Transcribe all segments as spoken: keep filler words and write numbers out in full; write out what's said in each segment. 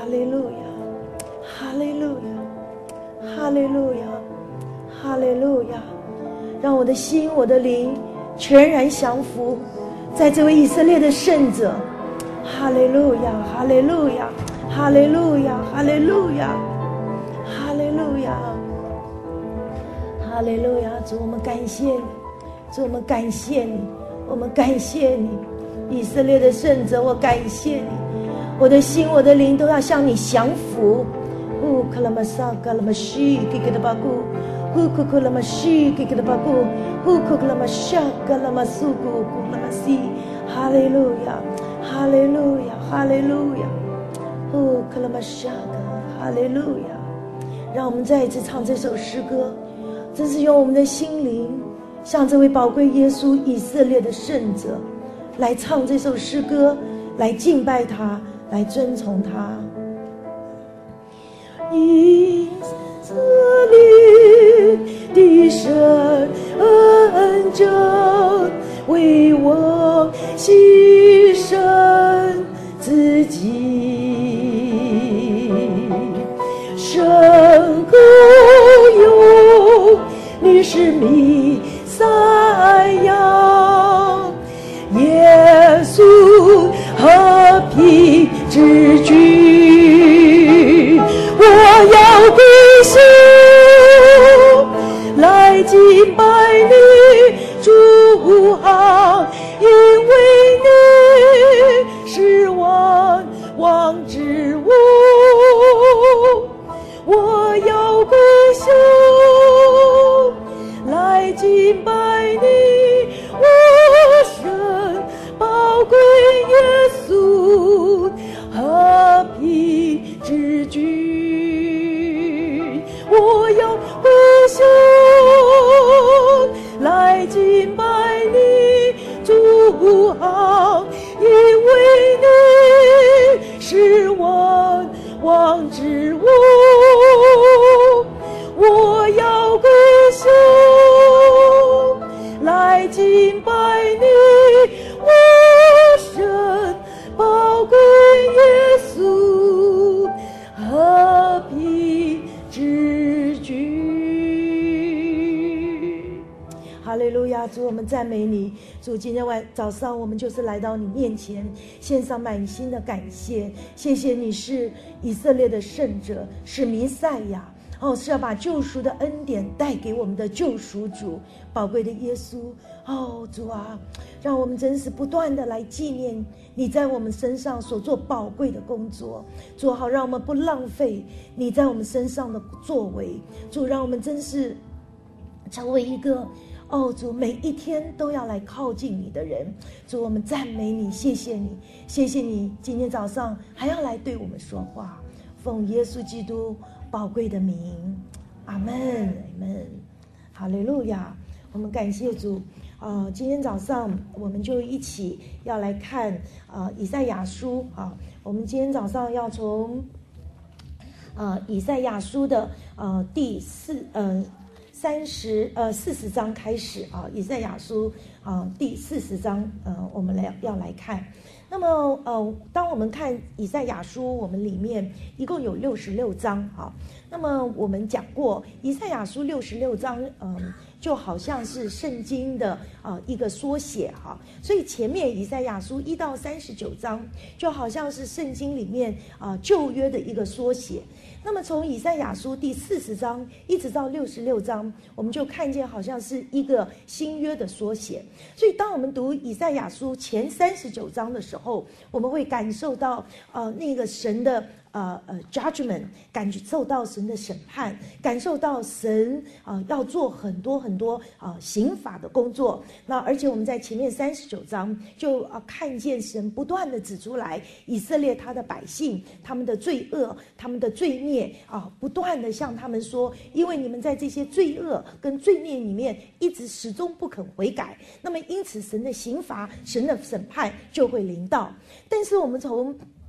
哈利路亚，哈利路亚，哈利路亚，哈利路亚！让我的心，我的灵全然降服在这位以色列的圣者。哈利路亚，哈利路亚，哈利路亚，哈利路亚，哈利路亚，哈利路亚！主，我们感谢你，主，我们感谢你，我们感谢你，以色列的圣者，我感谢你，我的心，我的灵都要向你降服。乌克拉玛萨格拉玛西给给的巴古，乌克克拉玛西给给的巴古，乌克克拉玛夏格拉玛苏古古拉玛西，哈利路亚，哈利路亚，哈利路亚，乌克拉玛夏格，哈利路亚！让我们再一次唱这首诗歌，真是用我们的心灵向这位宝贵耶稣以色列的圣者来唱这首诗歌，来敬拜他，来尊崇他。以色列的圣者为我牺牲自己，神可有你是弥赛亚，耶稣和平之君，我要归向来敬拜你主啊，因为你是万王之王，我要归向来敬拜你，我神宝贵耶稣和平之君，我要归向来敬拜你主啊，因为你是万王之王，我要归向来敬拜你，我神宝贵耶稣和平之君。哈利路亚！主，我们赞美你。主，今天晚早上我们就是来到你面前，献上满心的感谢。谢谢你是以色列的圣者，是弥赛亚。哦，是要把救赎的恩典带给我们的救赎主，宝贵的耶稣。哦，主啊，让我们真是不断的来纪念你在我们身上所做宝贵的工作。主，好让我们不浪费你在我们身上的作为。主，让我们真是成为一个哦，主，每一天都要来靠近你的人。主，我们赞美你，谢谢你，谢谢你今天早上还要来对我们说话。奉耶稣基督宝贵的名，阿们，阿们，哈利路亚！我们感谢主。呃，今天早上我们就一起要来看呃以赛亚书啊。我们今天早上要从呃以赛亚书的呃第四呃三十呃四十章开始啊。以赛亚书啊、呃、第四十章呃我们来要来看。那么呃，当我们看以赛亚书，我们里面一共有六十六章啊。那么我们讲过，以赛亚书六十六章，嗯、呃，就好像是圣经的啊、呃、一个缩写哈。所以前面以赛亚书一到三十九章，就好像是圣经里面啊、呃、旧约的一个缩写。那么从以赛亚书第四十章一直到六十六章，我们就看见好像是一个新约的缩写。所以当我们读以赛亚书前三十九章的时候，我们会感受到呃那个神的呃呃 judgment， 感受到神的审判，感受到神啊、呃、要做很多很多啊、呃、刑法的工作。那而且我们在前面三十九章就啊、呃、看见神不断的指出来以色列他的百姓他们的罪恶，他们的罪孽啊、呃，不断的向他们说，因为你们在这些罪恶跟罪孽里面一直始终不肯悔改，那么因此神的刑罚，神的审判就会临到。但是我们从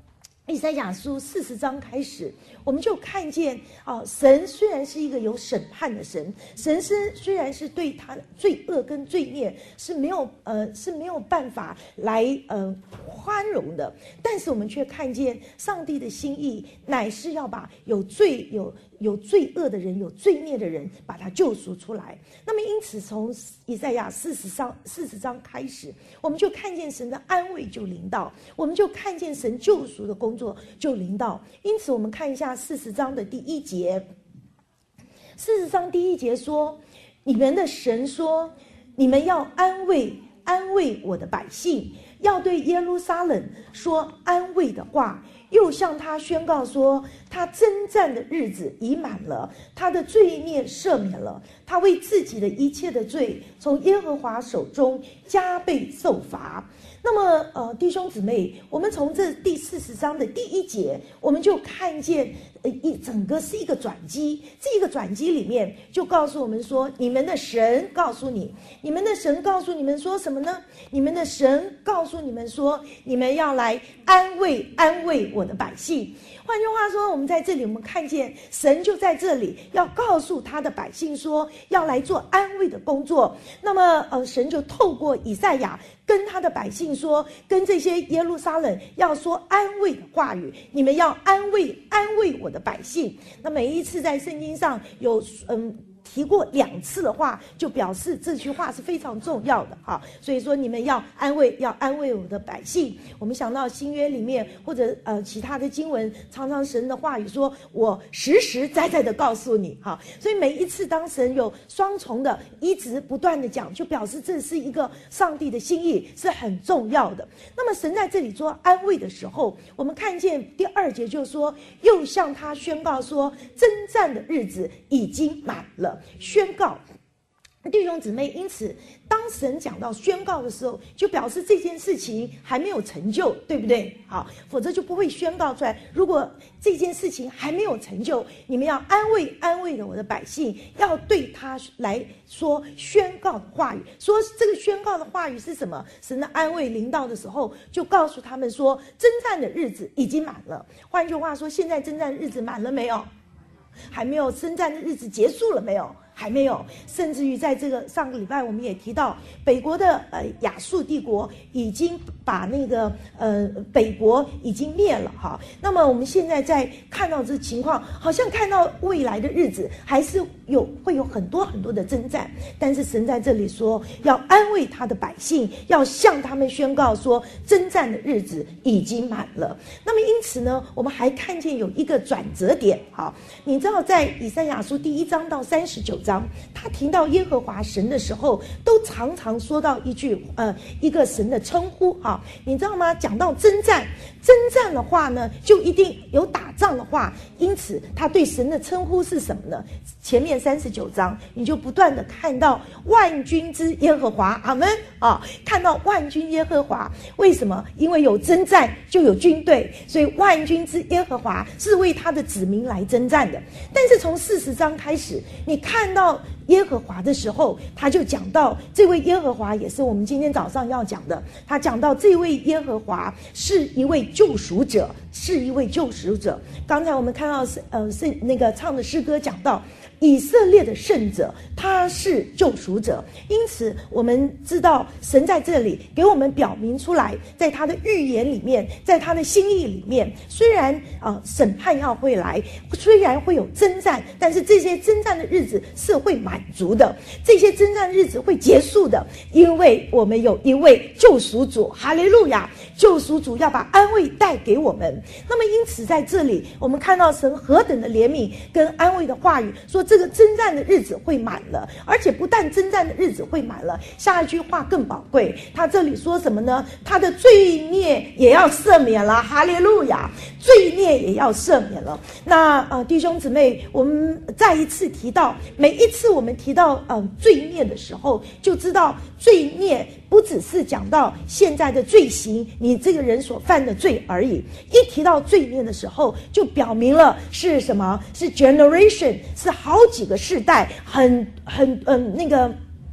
以赛亚书四十章开始，我们就看见啊，神虽然是一个有审判的神，神是虽然是对他罪恶跟罪孽是没有呃是没有办法来呃宽容的，但是我们却看见上帝的心意乃是要把有罪有有罪恶的人、有罪孽的人，把他救赎出来。那么因此从以赛亚四十章四十章开始，我们就看见神的安慰就临到，我们就看见神救赎的工作就临到。因此我们看一下四十章的第一节，四十章第一节说，你们的神说，你们要安慰安慰我的百姓，要对耶路撒冷说安慰的话，又向他宣告说，他征战的日子已满了，他的罪孽赦免了，他为自己的一切的罪从耶和华手中加倍受罚。那么呃，弟兄姊妹，我们从这第四十章的第一节，我们就看见呃一整个是一个转机，这个转机里面就告诉我们说，你们的神告诉你，你们的神告诉你们说什么呢？你们的神告诉你们说，你们要来安慰安慰我的百姓。换句话说，我们在这里我们看见神就在这里要告诉他的百姓说，要来做安慰的工作。那么呃，神就透过以赛亚跟他的百姓说，跟这些耶路撒冷要说安慰的话语，你们要安慰安慰我的百姓。那每一次在圣经上有嗯提过两次的话，就表示这句话是非常重要的哈。所以说你们要安慰，要安慰我的百姓。我们想到新约里面或者呃其他的经文，常常神的话语说，我实实在在的告诉你哈。所以每一次当神有双重的一直不断的讲，就表示这是一个上帝的心意，是很重要的。那么神在这里做安慰的时候，我们看见第二节就说，又向他宣告说，征战的日子已经满了。宣告，弟兄姊妹，因此当神讲到宣告的时候，就表示这件事情还没有成就，对不对？好，否则就不会宣告出来。如果这件事情还没有成就，你们要安慰安慰的我的百姓，要对他来说宣告的话语。说这个宣告的话语是什么？神的安慰临到的时候，就告诉他们说，征战的日子已经满了。换句话说，现在征战的日子满了没有？还没有。征战的日子结束了没有？还没有。甚至于在这个上个礼拜我们也提到，北国的呃亚述帝国已经把那个呃北国已经灭了哈。那么我们现在在看到这情况，好像看到未来的日子还是有会有很多很多的征战，但是神在这里说要安慰他的百姓，要向他们宣告说，征战的日子已经满了。那么因此呢，我们还看见有一个转折点哈。你知道在以赛亚书第一章到三十九章，他提到耶和华神的时候，都常常说到一句呃一个神的称呼哈。你知道吗？讲到征战，征战的话呢，就一定有打仗的话，因此他对神的称呼是什么呢？前面三十九章你就不断的看到万军之耶和华，阿们啊，看到万军耶和华。为什么？因为有征战就有军队，所以万军之耶和华是为他的子民来征战的。但是从四十章开始，你看到耶和华的时候，他就讲到这位耶和华也是我们今天早上要讲的。他讲到这位耶和华是一位救赎者，是一位救赎者。刚才我们看到呃是那个唱的诗歌讲到以色列的圣者，他是救赎者。因此我们知道神在这里给我们表明出来，在他的预言里面，在他的心意里面，虽然呃审判要会来，虽然会有征战，但是这些征战的日子是会满足的，这些征战的日子会结束的，因为我们有一位救赎主，哈利路亚！救赎主要把安慰带给我们。那么因此在这里我们看到神何等的怜悯跟安慰的话语，说这个征战的日子会满了，而且不但征战的日子会满了，下一句话更宝贵，他这里说什么呢？他的罪孽也要赦免了，哈利路亚！罪孽也要赦免了。那呃弟兄姊妹，我们再一次提到，每一次我们提到呃罪孽的时候，就知道罪孽不只是讲到现在的罪行，你这个人所犯的罪而已。一提到罪孽的时候，就表明了是什么？是 generation， 是好几个世代，很很嗯、呃、那个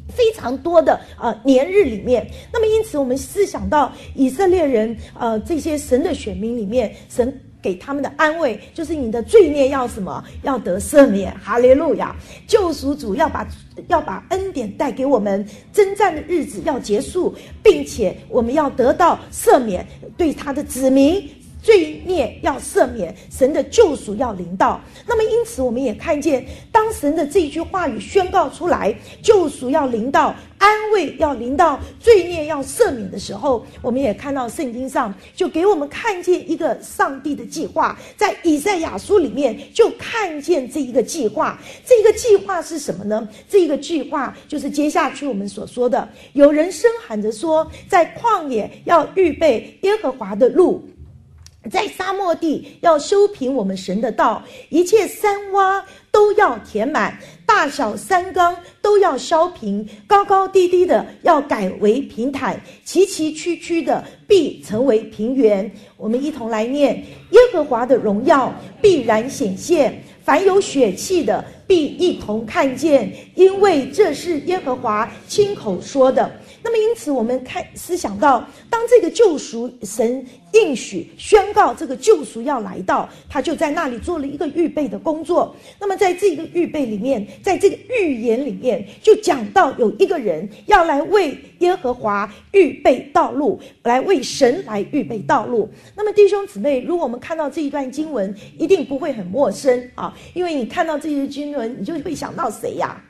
非常多的呃年日里面。那么因此我们思想到以色列人呃这些神的选民里面，神给他们的安慰就是你的罪孽要什么？要得赦免。哈利路亚！救赎主要把要把恩典带给我们，征战的日子要结束，并且我们要得到赦免，对他的子民罪孽要赦免，神的救赎要临到。那么因此我们也看见，当神的这一句话语宣告出来，救赎要临到，安慰要临到，罪孽要赦免的时候，我们也看到圣经上就给我们看见一个上帝的计划。在以赛亚书里面就看见这一个计划。这个计划是什么呢？这个计划就是接下去我们所说的，有人声喊着说，在旷野要预备耶和华的路，在沙漠地要修平我们神的道，一切山洼都要填满，大小山冈都要削平，高高低低的要改为平坦，崎崎岖岖的必成为平原。我们一同来念：耶和华的荣耀必然显现，凡有血气的必一同看见，因为这是耶和华亲口说的。那么因此我们看思想到，当这个救赎神应许宣告这个救赎要来到，他就在那里做了一个预备的工作。那么在这个预备里面，在这个预言里面就讲到有一个人要来为耶和华预备道路，来为神来预备道路。那么弟兄姊妹，如果我们看到这一段经文，一定不会很陌生啊，因为你看到这些经文，你就会想到谁呀？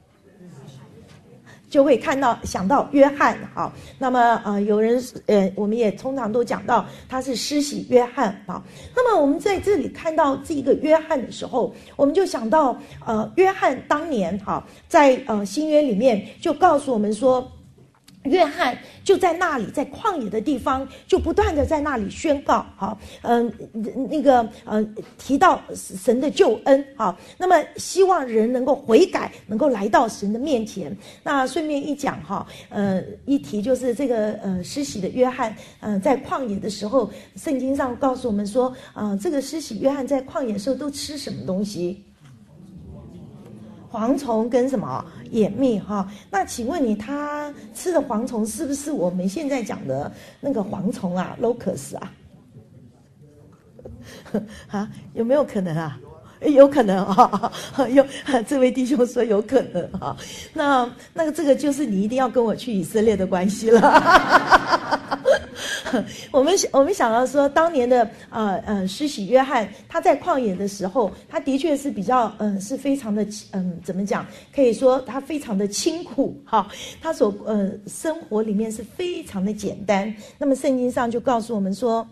就会看到想到约翰。好，那么呃有人呃我们也通常都讲到他是施洗约翰啊。那么我们在这里看到这个约翰的时候，我们就想到呃约翰当年哈、啊、在呃新约里面就告诉我们说，约翰就在那里，在旷野的地方，就不断的在那里宣告，好，嗯、呃，那个，呃，提到神的救恩，好，那么希望人能够悔改，能够来到神的面前。那顺便一讲哈，呃，一提就是这个呃施洗的约翰，呃，在旷野的时候，圣经上告诉我们说，呃，这个施洗约翰在旷野的时候都吃什么东西？蝗虫跟什么野蜜哈？那请问你，他吃的蝗虫是不是我们现在讲的那个蝗虫啊 ，locust 啊？啊，有没有可能啊？有可能啊，有这位弟兄说有可能啊。那那个这个就是你一定要跟我去以色列的关系了。我们我们想到说，当年的呃呃施洗约翰，他在旷野的时候，他的确是比较嗯、呃、是非常的嗯、呃、怎么讲？可以说他非常的清苦哈，他所呃生活里面是非常的简单。那么圣经上就告诉我们说。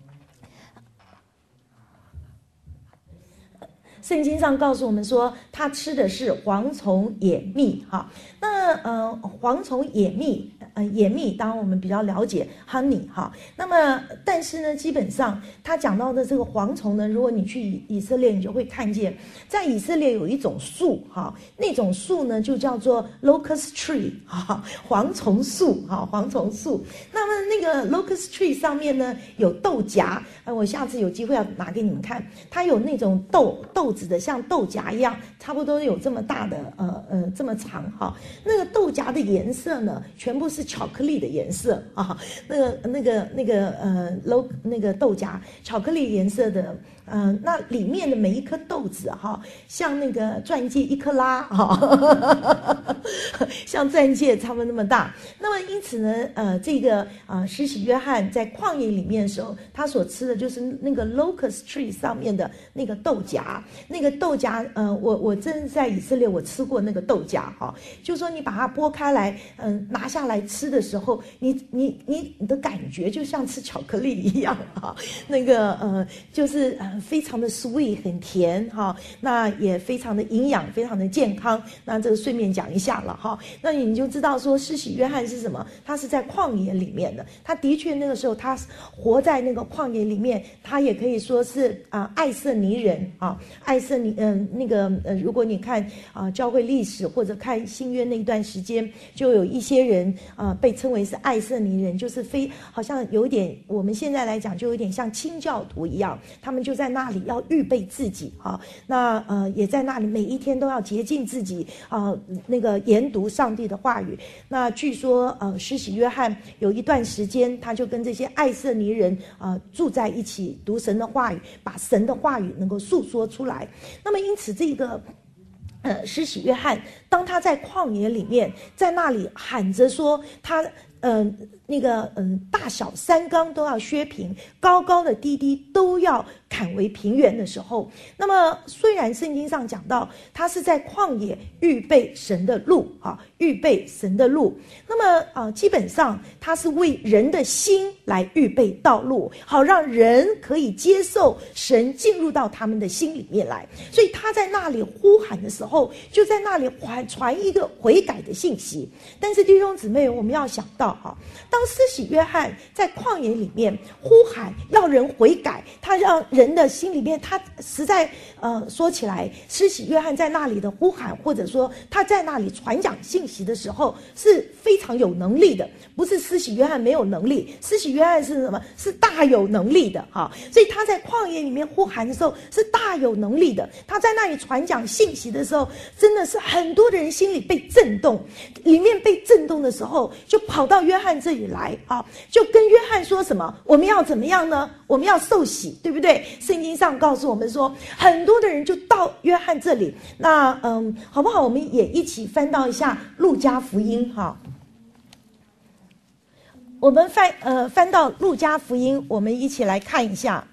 圣经上告诉我们说，他吃的是蝗虫野蜜哈。那呃，蝗虫野蜜，呃，野蜜当然我们比较了解 honey 哈。那么，但是呢，基本上他讲到的这个蝗虫呢，如果你去以以色列，你就会看见，在以色列有一种树哈，那种树呢就叫做 locust tree 哈，蝗虫树哈，蝗虫树。那么那个 locust tree 上面呢有豆荚，呃，我下次有机会要拿给你们看，它有那种豆豆子的，像豆荚一样，差不多有这么大的，呃呃，这么长哈。那个豆荚的颜色呢，全部是巧克力的颜色啊。那个那个那个呃 ，low 那个豆荚，巧克力颜色的。嗯、呃，那里面的每一颗豆子哈，像那个钻戒一克拉哈，像钻戒差不多那么大。那么因此呢，呃，这个呃施洗约翰在旷野里面的时候，他所吃的就是那个 locust tree 上面的那个豆荚。那个豆荚，呃，我我真的在以色列我吃过那个豆荚哈，就说你把它剥开来，嗯、呃，拿下来吃的时候，你你你你的感觉就像吃巧克力一样哈，那个呃就是呃。非常的 sweet 很甜哈，那也非常的营养，非常的健康。那这个顺便讲一下了哈，那你就知道说施洗约翰是什么？他是在旷野里面的，他的确那个时候他活在那个旷野里面，他也可以说是啊、呃、爱色尼人啊，爱爱色尼，嗯、呃，那个呃，如果你看啊、呃、教会历史或者看新约那一段时间，就有一些人啊、呃、被称为是爱色尼人，就是非好像有点我们现在来讲就有点像清教徒一样，他们就在那里要预备自己啊，那呃也在那里每一天都要洁净自己啊、呃，那个研读上帝的话语。那据说呃施洗约翰有一段时间，他就跟这些爱色尼人啊、呃、住在一起，读神的话语，把神的话语能够诉说出来。那么因此这个呃施洗约翰，当他在旷野里面，在那里喊着说他呃那个嗯、呃、大小山冈都要削平，高高的低低都要砍为平原的时候，那么虽然圣经上讲到他是在旷野预备神的路啊，预备神的路，那么啊基本上他是为人的心来预备道路，好让人可以接受神进入到他们的心里面来。所以他在那里呼喊的时候，就在那里传传一个悔改的信息。但是弟兄姊妹，我们要想到啊，当施洗约翰在旷野里面呼喊要人悔改，他让人的心里面，他实在呃说起来，施洗约翰在那里的呼喊，或者说他在那里传讲信息的时候，是非常有能力的。不是施洗约翰没有能力，施洗约翰是什么？是大有能力的哈。所以他在旷野里面呼喊的时候是大有能力的。他在那里传讲信息的时候，真的是很多的人心里被震动，里面被震动的时候，就跑到约翰这里来啊，就跟约翰说什么？我们要怎么样呢？我们要受洗，对不对？圣经上告诉我们说，很多的人就到约翰这里。那嗯，好不好？我们也一起翻到一下路加福音哈。我们翻呃翻到路加福音，我们一起来看一下。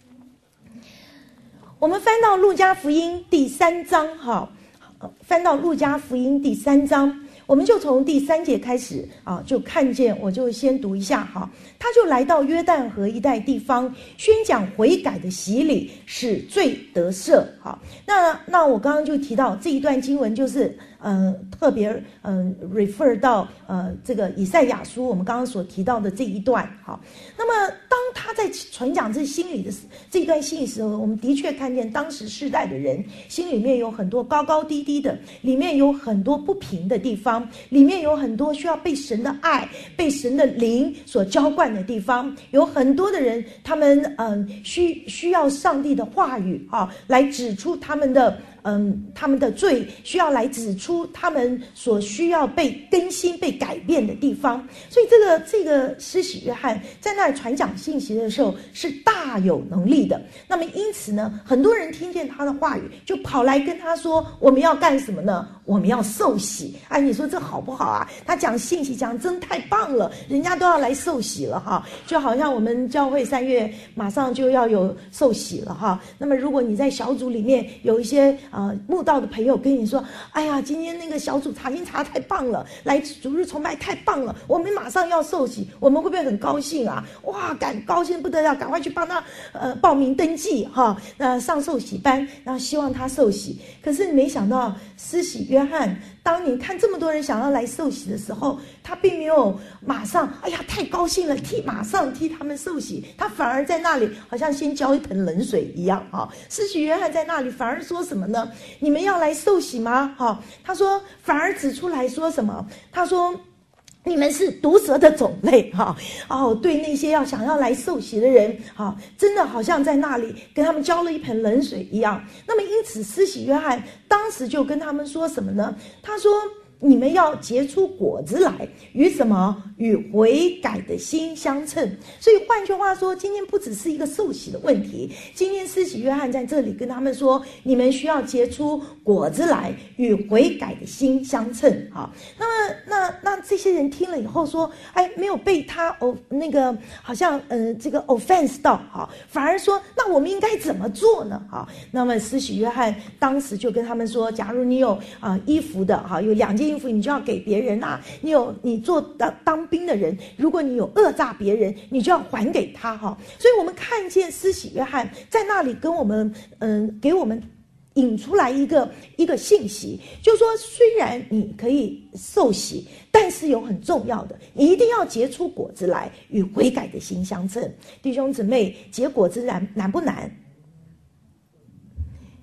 我们翻到路加福音第三章哈，翻到路加福音第三章。我们就从第三节开始啊，就看见，我就先读一下哈。他就来到约旦河一带地方，宣讲悔改的洗礼，使罪得赦。好，那那我刚刚就提到这一段经文，就是呃特别嗯、呃、refer 到呃这个以赛亚书，我们刚刚所提到的这一段。好，那么当他在传讲这心里的这一段信息的时候，我们的确看见当时世代的人心里面有很多高高低低的，里面有很多不平的地方。里面有很多需要被神的爱、被神的灵所浇灌的地方，有很多的人，他们嗯需需要上帝的话语啊，来指出他们的嗯他们的罪，需要来指出他们所需要被更新、被改变的地方。所以这个这个施洗约翰在那里传讲信息的时候是大有能力的。那么因此呢，很多人听见他的话语，就跑来跟他说：我们要干什么呢？我们要受洗。哎，你说这好不好啊？他讲信息讲真太棒了，人家都要来受洗了哈。就好像我们教会三月马上就要有受洗了哈。那么如果你在小组里面有一些呃慕道的朋友跟你说：哎呀，今天那个小组查经查太棒了，来主日崇拜太棒了，我们马上要受洗，我们会不会很高兴啊？哇，赶高兴不得了，赶快去帮他呃报名登记哈，那上受洗班，然后希望他受洗。可是没想到施洗约翰，当你看这么多人想要来受洗的时候，他并没有马上哎呀太高兴了替马上替他们受洗，他反而在那里好像先浇一盆冷水一样啊。施洗约翰在那里反而说什么呢？你们要来受洗吗？哈，他说反而指出来说什么？他说你们是毒蛇的种类哈哦，对那些要想要来受洗的人，哈，真的好像在那里跟他们浇了一盆冷水一样。那么因此施洗约翰当时就跟他们说什么呢？他说你们要结出果子来，与什么？与悔改的心相称。所以换句话说，今天不只是一个受洗的问题，今天施洗约翰在这里跟他们说，你们需要结出果子来，与悔改的心相称。好，那么那那这些人听了以后说，哎，没有被他哦那个好像呃这个 offense 到，好，反而说那我们应该怎么做呢？好，那么施洗约翰当时就跟他们说，假如你有啊、呃、衣服的，哈，有两件衣服你就要给别人啊，你有你做当当兵的人，如果你有讹诈别人，你就要还给他哈。所以我们看见施洗约翰在那里跟我们嗯、呃、给我们引出来一个一个信息，就是说虽然你可以受洗，但是有很重要的，你一定要结出果子来，与悔改的心相称。弟兄姊妹，结果子难难不难？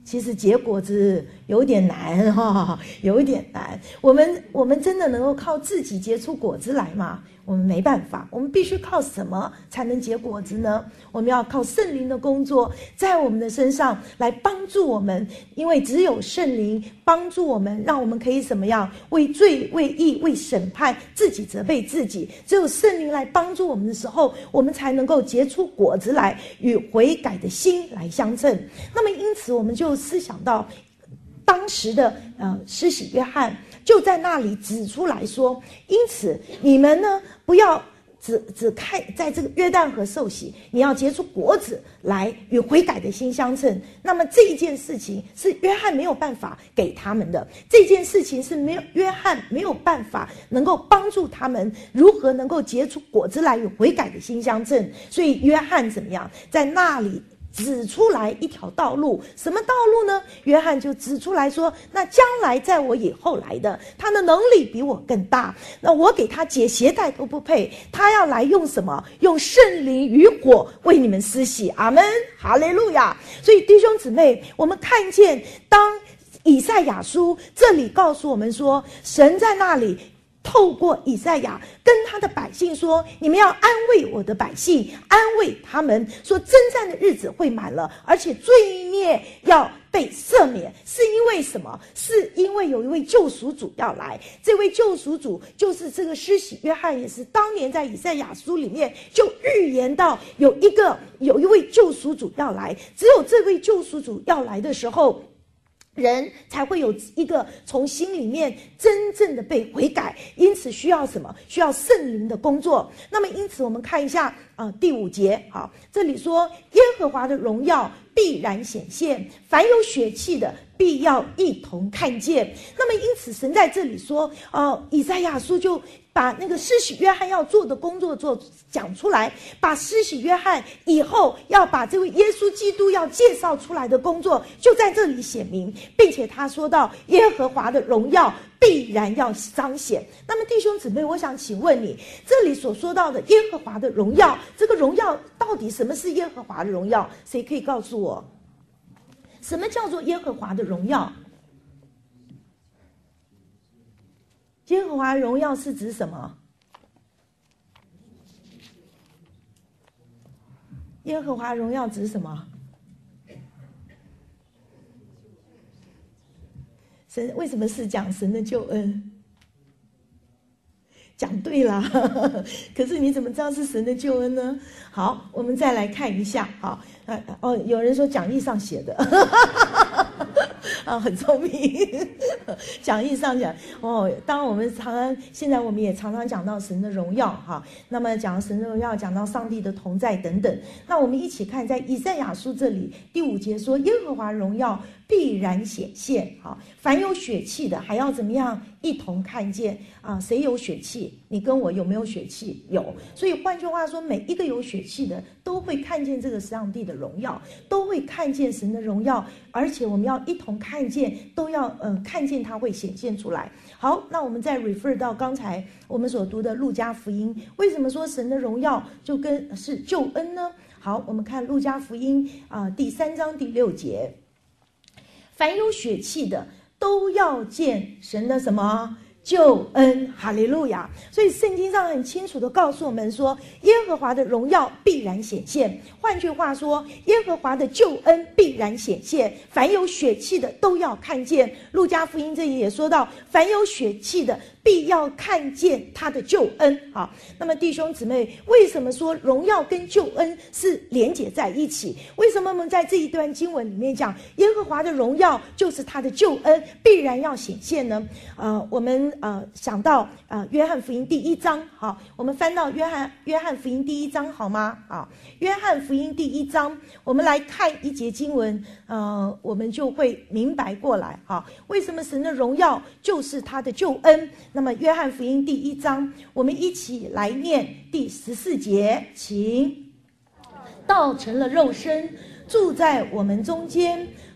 其实结果子有点难哈、哦，有一点难。我们我们真的能够靠自己结出果子来吗？我们没办法，我们必须靠什么才能结果子呢？我们要靠圣灵的工作在我们的身上来帮助我们，因为只有圣灵帮助我们，让我们可以怎么样为罪、为义、为审判自己责备自己。只有圣灵来帮助我们的时候，我们才能够结出果子来，与悔改的心来相称。那么因此我们就思想到当时的呃施洗约翰就在那里指出来说，因此你们呢不要只只看在这个约旦河受洗，你要结出果子来与悔改的心相称。那么这一件事情是约翰没有办法给他们的，这件事情是没有约翰没有办法能够帮助他们如何能够结出果子来与悔改的心相称。所以约翰怎么样在那里指出来一条道路，什么道路呢？约翰就指出来说，那将来在我以后来的，他的能力比我更大，那我给他解鞋带都不配，他要来用什么？用圣灵与火为你们施洗。阿们，哈利路亚。所以弟兄姊妹，我们看见当以赛亚书这里告诉我们说，神在那里透过以赛亚跟他的百姓说，你们要安慰我的百姓，安慰他们说，征战的日子会满了，而且罪孽要被赦免。是因为什么？是因为有一位救赎主要来，这位救赎主就是这个施洗约翰，也是当年在以赛亚书里面就预言到有一个有一位救赎主要来，只有这位救赎主要来的时候，人才会有一个从心里面真正的被悔改。因此需要什么？需要圣灵的工作。那么因此我们看一下呃第五节，好，这里说耶和华的荣耀必然显现，凡有血气的必要一同看见。那么因此神在这里说呃以赛亚书就把那个施洗约翰要做的工作做讲出来，把施洗约翰以后要把这位耶稣基督要介绍出来的工作就在这里显明，并且他说到耶和华的荣耀必然要彰显。那么弟兄姊妹，我想请问你，这里所说到的耶和华的荣耀，这个荣耀到底什么是耶和华的荣耀？谁可以告诉我什么叫做耶和华的荣耀？耶和华荣耀是指什么？耶和华荣耀指什么？神为什么是讲神的救恩？讲对啦，可是你怎么知道是神的救恩呢？好，我们再来看一下。好，呃哦，有人说讲义上写的。啊，很聪明。讲义上讲哦，当然我们常常现在我们也常常讲到神的荣耀哈，那么讲神的荣耀，讲到上帝的同在等等。那我们一起看，在以赛亚书这里第五节说，耶和华荣耀必然显现。好，凡有血气的还要怎么样？一同看见啊！谁有血气？你跟我有没有血气？有。所以换句话说，每一个有血气的都会看见这个上帝的荣耀，都会看见神的荣耀，而且我们要一同看见，都要呃看见它会显现出来。好，那我们再 refer 到刚才我们所读的路加福音，为什么说神的荣耀就跟是救恩呢？好，我们看路加福音啊、呃、第三章第六节，凡有血气的都要见神的什么救恩，哈利路亚。所以圣经上很清楚的告诉我们说，耶和华的荣耀必然显现。换句话说，耶和华的救恩必然显现，凡有血气的都要看见。路加福音这里也说到，凡有血气的必要看见他的救恩。好，那么弟兄姊妹，为什么说荣耀跟救恩是连结在一起？为什么我们在这一段经文里面讲耶和华的荣耀就是他的救恩必然要显现呢？呃，我们呃想到呃约翰福音第一章，好，我们翻到约翰约翰福音第一章好吗？好，约翰福音第一章，我们来看一节经文，呃，我们就会明白过来。好，为什么神的荣耀就是他的救恩？那么约翰福音第一章，我们一起来念第十四节，请。道成了肉身，住在我们中间，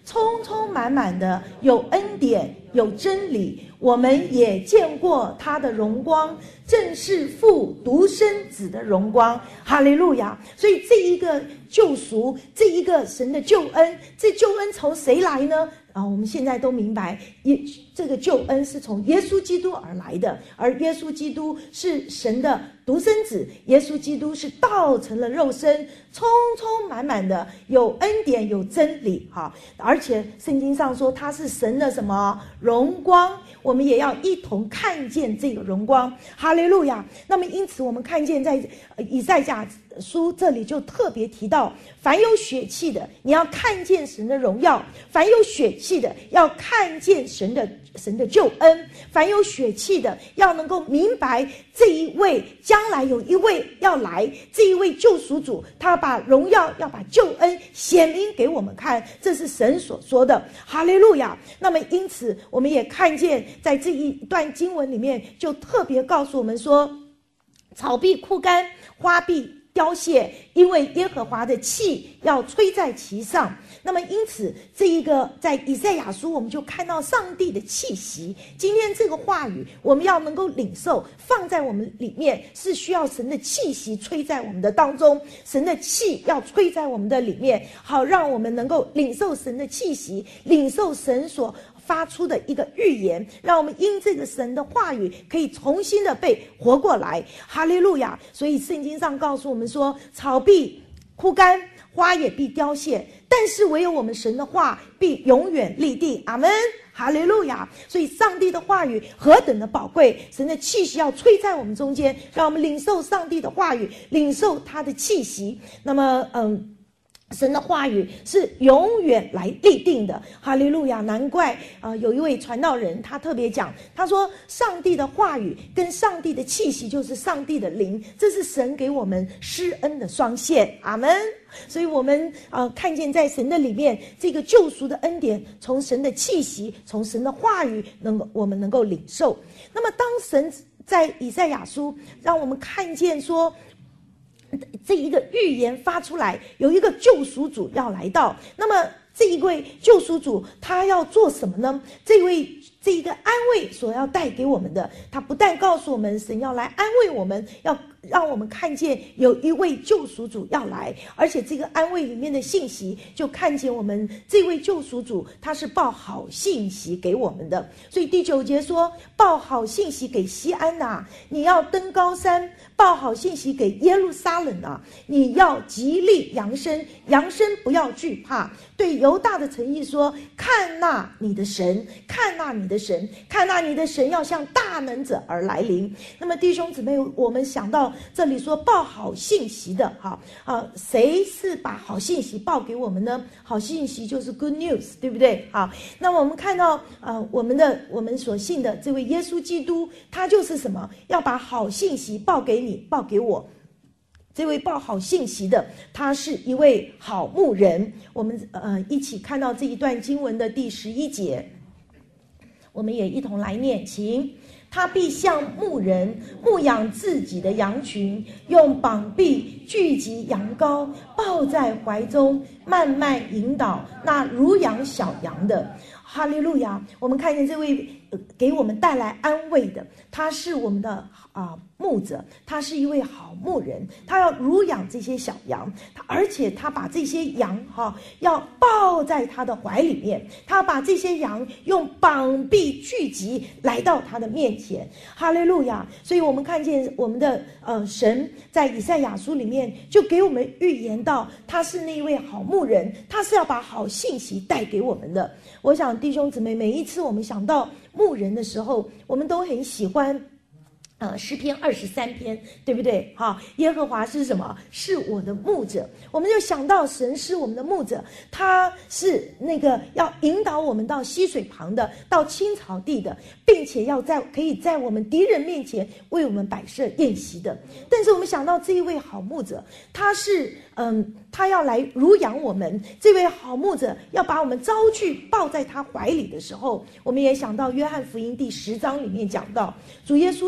充充满满的有恩典有真理，我们也见过他的荣光，正是父独生子的荣光。哈利路亚！所以这一个救赎，这一个神的救恩，这救恩从谁来呢？啊，我们现在都明白，耶这个救恩是从耶稣基督而来的，而耶稣基督是神的独生子，耶稣基督是道成了肉身，充充满满的有恩典有真理哈，而且圣经上说他是神的什么荣光，我们也要一同看见这个荣光。哈利路亚！那么因此我们看见在以赛亚书这里就特别提到，凡有血气的你要看见神的荣耀，凡有血气的要看见神的神的救恩，凡有血气的要能够明白这一位将来有一位要来，这一位救赎主，他把荣耀要把救恩显明给我们看，这是神所说的。哈利路亚！那么因此我们也看见在这一段经文里面就特别告诉我们说，草必枯干，花必凋谢，因为耶和华的气要吹在其上。那么因此这一个在以赛亚书我们就看到上帝的气息，今天这个话语我们要能够领受放在我们里面，是需要神的气息吹在我们的当中，神的气要吹在我们的里面，好让我们能够领受神的气息，领受神所发出的一个预言，让我们因这个神的话语可以重新的被活过来。哈利路亚！所以圣经上告诉我们说，草必枯干，花也必凋谢，但是唯有我们神的话必永远立定。阿们！哈利路亚！所以上帝的话语何等的宝贵，神的气息要吹在我们中间，让我们领受上帝的话语，领受他的气息。那么嗯神的话语是永远来立定的。哈利路亚！难怪啊、呃，有一位传道人他特别讲，他说上帝的话语跟上帝的气息就是上帝的灵，这是神给我们施恩的双线。阿们！所以我们啊、呃、看见在神的里面，这个救赎的恩典从神的气息，从神的话语能够我们能够领受。那么当神在以赛亚书让我们看见说这一个预言发出来，有一个救赎主要来到，那么这一位救赎主他要做什么呢？这位这一个安慰所要带给我们的，他不但告诉我们神要来安慰我们，要让我们看见有一位救赎主要来，而且这个安慰里面的信息就看见我们这位救赎主他是报好信息给我们的。所以第九节说，报好信息给西安啊，你要登高山，报好信息给耶路撒冷啊，你要极力扬声，扬声不要惧怕，对犹大的城邑说，看那你的神，看那你的神，看那你的神要像大能者而来临。那么弟兄姊妹，我们想到这里说报好信息的哈啊，谁是把好信息报给我们呢？好信息就是 good news， 对不对？好，那么我们看到啊，我们的我们所信的这位耶稣基督，他就是什么？要把好信息报给你，报给我。这位报好信息的，他是一位好牧人。我们呃一起看到这一段经文的第十一节，我们也一同来念，请。他必像牧人牧养自己的羊群，用膀臂聚集羊羔，抱在怀中，慢慢引导那乳养小羊的。哈利路亚！我们看见这位、呃、给我们带来安慰的，他是我们的啊、呃、牧者，他是一位好牧人，他要乳养这些小羊，他而且他把这些羊哈、哦、要抱在他的怀里面，他把这些羊用膀臂聚集来到他的面前。哈利路亚！所以我们看见我们的呃神在以赛亚书里面就给我们预言到，他是那一位好牧人，他是要把好信息带给我们的。我想弟兄姊妹，每一次我们想到牧人的时候，我们都很喜欢呃，诗篇二十三篇，对不对？哈，耶和华是什么？是我的牧者。我们就想到神是我们的牧者，他是那个要引导我们到溪水旁的，到青草地的，并且要在可以在我们敌人面前为我们摆设宴席的。但是我们想到这一位好牧者，他是嗯，他要来乳养我们。这位好牧者要把我们招去抱在他怀里的时候，我们也想到约翰福音第十章里面讲到，主耶稣说什么？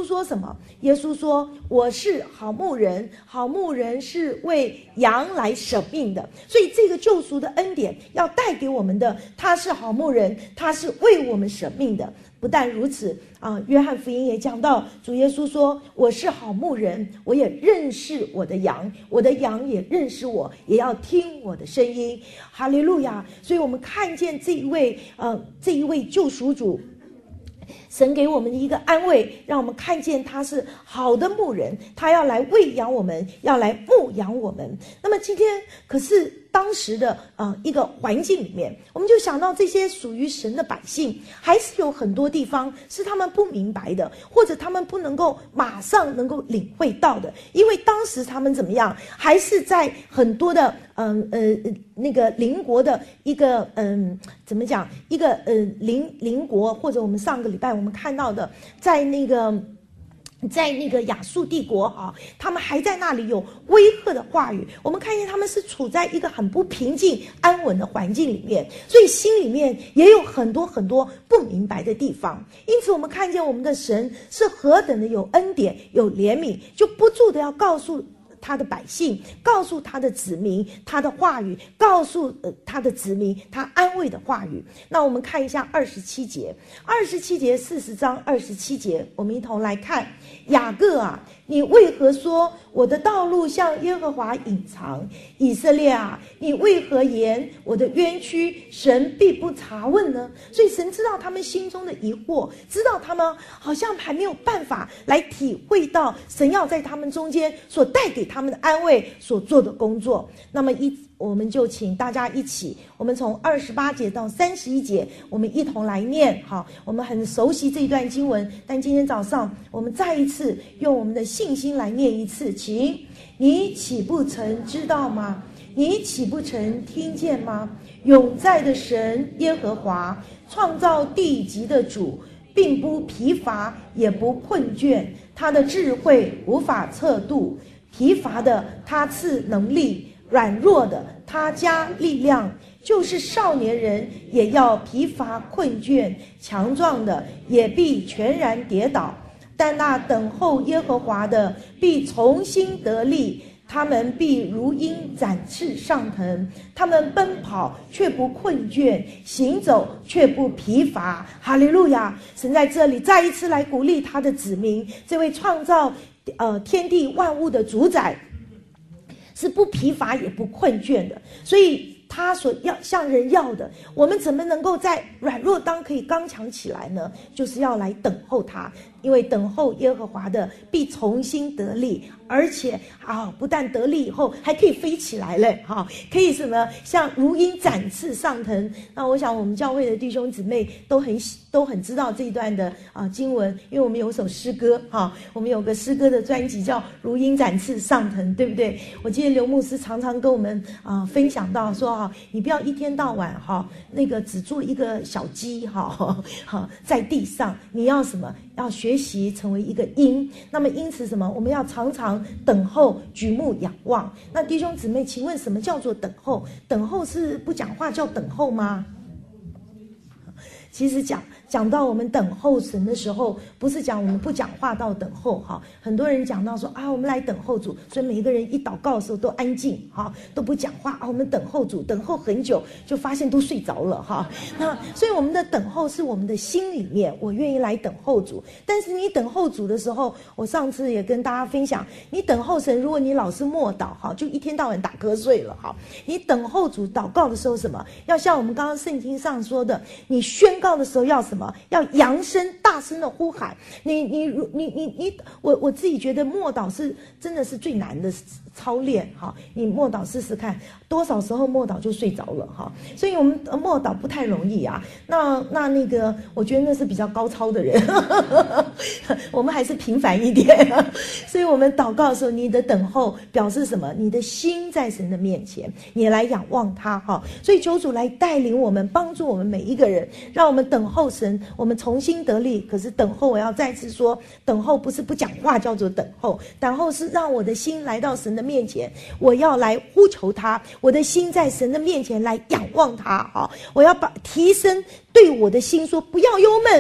么？耶稣说我是好牧人，好牧人是为羊来舍命的。所以这个救赎的恩典要带给我们的，他是好牧人，他是为我们舍命的。不但如此啊，约翰福音也讲到，主耶稣说我是好牧人，我也认识我的羊，我的羊也认识我，也要听我的声音。哈利路亚！所以我们看见这一位呃这一位救赎主，神给我们一个安慰，让我们看见他是好的牧人，他要来喂养我们，要来牧养我们。那么今天可是当时的呃一个环境里面，我们就想到这些属于神的百姓，还是有很多地方是他们不明白的，或者他们不能够马上能够领会到的，因为当时他们怎么样，还是在很多的嗯 呃, 呃那个邻国的一个嗯怎么讲一个呃邻邻国，或者我们上个礼拜我们看到的，在那个。在那个亚述帝国啊，他们还在那里有威吓的话语，我们看见他们是处在一个很不平静安稳的环境里面，所以心里面也有很多很多不明白的地方。因此我们看见我们的神是何等的有恩典有怜悯，就不住的要告诉他的百姓，告诉他的子民他的话语，告诉、呃、他的子民他安慰的话语。那我们看一下二十七节，二十七节四十章二十七节，我们一同来看。雅各啊，你为何说我的道路向耶和华隐藏？以色列啊，你为何言我的冤屈神必不查问呢？所以神知道他们心中的疑惑，知道他们好像还没有办法来体会到神要在他们中间所带给他们的安慰所做的工作。那么一我们就请大家一起，我们从二十八节到三十一节，我们一同来念。好，我们很熟悉这一段经文，但今天早上我们再一次用我们的信心来念一次。请，你岂不曾知道吗？你岂不曾听见吗？永在的神耶和华，创造地极的主，并不疲乏也不困倦，他的智慧无法测度。疲乏的他赐能力，软弱的他加力量，就是少年人也要疲乏困倦，强壮的也必全然跌倒。但那等候耶和华的必重新得力，他们必如鹰展翅上腾，他们奔跑却不困倦，行走却不疲乏。哈利路亚！神在这里再一次来鼓励他的子民，这位创造呃天地万物的主宰是不疲乏也不困倦的，所以他所要向人要的，我们怎么能够在软弱当可以刚强起来呢？就是要来等候他，因为等候耶和华的必重新得力，而且啊，不但得力以后还可以飞起来了哈、啊，可以什么像如鹰展翅上腾。那我想我们教会的弟兄姊妹都很都很知道这一段的啊经文，因为我们有首诗歌哈、啊，我们有个诗歌的专辑叫《如鹰展翅上腾》，对不对？我记得刘牧师常常跟我们啊分享到说啊，你不要一天到晚哈、啊、那个只做一个小鸡哈哈、啊、在地上，你要什么？要学习成为一个鹰。那么因此什么？我们要常常等候，举目仰望。那弟兄姊妹，请问什么叫做等候？等候是不讲话叫等候吗？其实讲讲到我们等候神的时候，不是讲我们不讲话到等候哈。很多人讲到说啊，我们来等候主，所以每一个人一祷告的时候都安静哈，都不讲话啊。我们等候主，等候很久，就发现都睡着了哈。那所以我们的等候是我们的心里面，我愿意来等候主。但是你等候主的时候，我上次也跟大家分享，你等候神，如果你老是默祷哈，就一天到晚打瞌睡了哈。你等候主祷告的时候，什么？要像我们刚刚圣经上说的，你宣告的时候要什么？要扬声大声的呼喊。你你你你你，我我自己觉得默祷是真的是最难的操练哈。你默祷试试看，多少时候默祷就睡着了哈。所以我们默祷不太容易啊。那那那个，我觉得那是比较高超的人，我们还是平凡一点。所以我们祷告的时候，你的等候表示什么？你的心在神的面前，你来仰望他哈。所以求主来带领我们，帮助我们每一个人，让我们等候神，我们重新得力。可是等候，我要再次说，等候不是不讲话叫做等候，等候是让我的心来到神的面前，我要来呼求他，我的心在神的面前来仰望他哈。我要把提升对我的心说，不要忧闷，不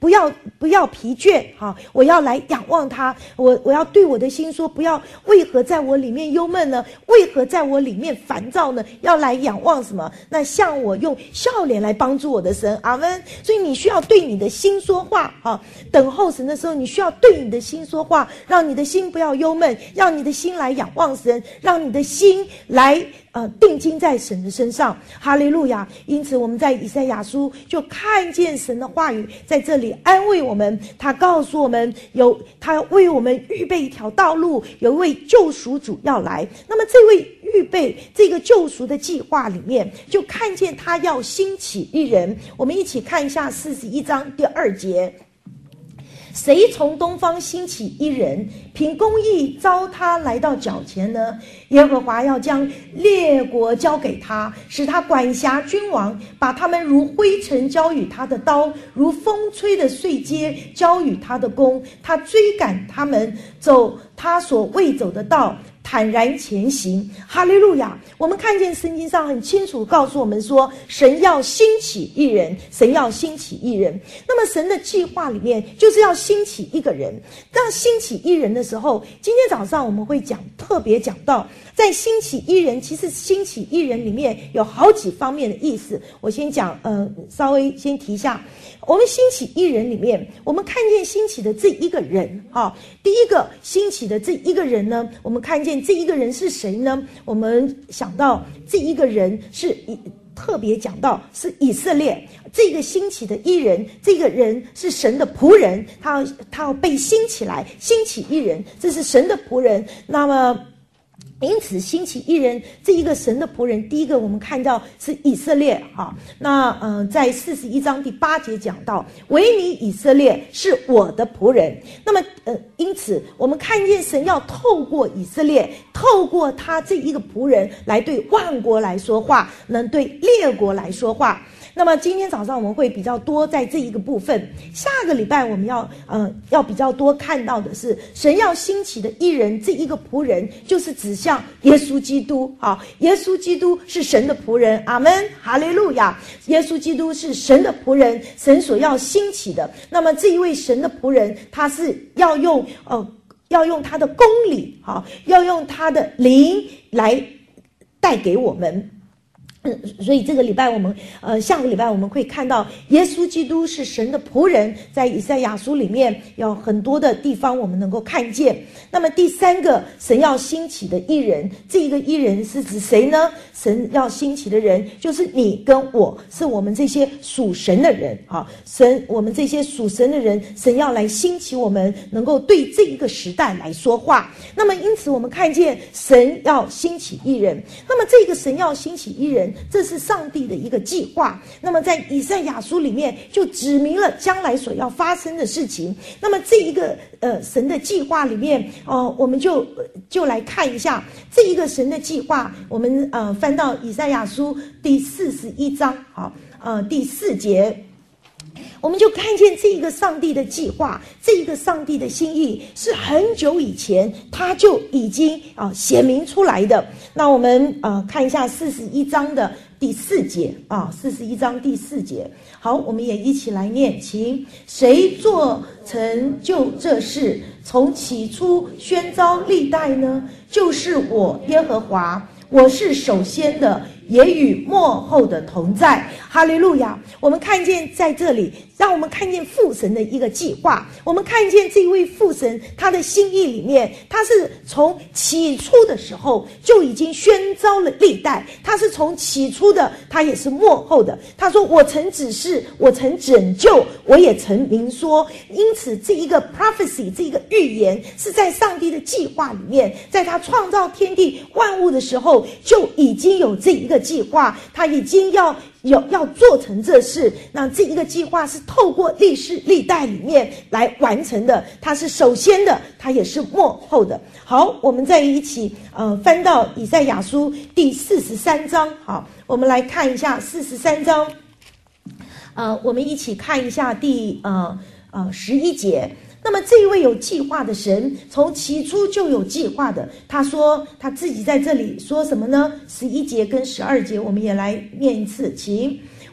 不要不要疲倦，好，我要来仰望他，我我要对我的心说，不要为何在我里面忧闷呢？为何在我里面烦躁呢？要来仰望什么？那向我用笑脸来帮助我的神，阿们。所以你需要对你的心说话，好，等候神的时候，你需要对你的心说话，让你的心不要忧闷，让你的心来仰望神，让你的心来呃，定睛在神的身上，哈利路亚！因此，我们在以赛亚书就看见神的话语在这里安慰我们。他告诉我们，有他为我们预备一条道路，有一位救赎主要来。那么，这位预备这个救赎的计划里面，就看见他要兴起一人。我们一起看一下四十一章第二节。谁从东方兴起一人，凭公义招他来到脚前呢？耶和华要将列国交给他，使他管辖君王，把他们如灰尘交与他的刀，如风吹的碎秸交与他的弓。他追赶他们，走他所未走的道，坦然前行。哈利路亚！我们看见圣经上很清楚告诉我们说，神要兴起一人，神要兴起一人。那么神的计划里面就是要兴起一个人。当兴起一人的时候，今天早上我们会讲，特别讲到在兴起一人，其实兴起一人里面有好几方面的意思。我先讲呃，稍微先提一下，我们兴起一人里面，我们看见兴起的这一个人啊，第一个兴起的这一个人呢，我们看见这一个人是谁呢？我们想到这一个人是特别讲到是以色列这个兴起的一人，这个人是神的仆人，他要他要被兴起来，兴起一人，这是神的仆人。那么因此兴起一人，这一个神的仆人，第一个我们看到是以色列哈。那呃，在四十一章第八节讲到，唯你以色列是我的仆人。那么呃，因此我们看见神要透过以色列，透过他这一个仆人来对万国来说话，能对列国来说话。那么今天早上我们会比较多在这一个部分，下个礼拜我们要呃要比较多看到的是神要兴起的一人，这一个仆人就是指向耶稣基督啊，耶稣基督是神的仆人，阿们，哈利路亚！耶稣基督是神的仆人，神所要兴起的。那么这一位神的仆人，他是要用呃要用他的公理啊，要用他的灵来带给我们。嗯，所以这个礼拜我们呃下个礼拜我们会看到耶稣基督是神的仆人，在以赛亚书里面有很多的地方我们能够看见。那么第三个神要兴起的一人，这一个一人是指谁呢？神要兴起的人就是你跟我，是我们这些属神的人啊，神我们这些属神的人，神要来兴起我们，能够对这一个时代来说话。那么因此我们看见神要兴起一人，那么这个神要兴起一人，这是上帝的一个计划。那么在以赛亚书里面就指明了将来所要发生的事情。那么这一个呃神的计划里面哦、呃，我们就就来看一下这一个神的计划。我们呃翻到以赛亚书第四十一章，好，呃第四节。我们就看见这一个上帝的计划，这一个上帝的心意是很久以前他就已经啊显明出来的。那我们呃看一下四十一章的第四节啊，四十一章第四节。好，我们也一起来念，请谁做成就这事，从起初宣召历代呢？就是我耶和华，我是首先的，也与末后的同在。哈利路亚！我们看见在这里，让我们看见父神的一个计划。我们看见这位父神他的心意里面，他是从起初的时候就已经宣召了历代，他是从起初的，他也是末后的。他说我曾指示，我曾拯救，我也曾明说。因此这一个 prophecy 这一个预言是在上帝的计划里面，在他创造天地万物的时候就已经有这一个计划，他已经要有要做成这事。那这一个计划是透过历史历代里面来完成的，它是首先的，它也是末后的。好，我们再一起呃翻到以赛亚书第四十三章。好，我们来看一下四十三章，呃，我们一起看一下第呃呃十一节。那么这一位有计划的神，从起初就有计划的。他说他自己在这里说什么呢？十一节跟十二节我们也来念一次，请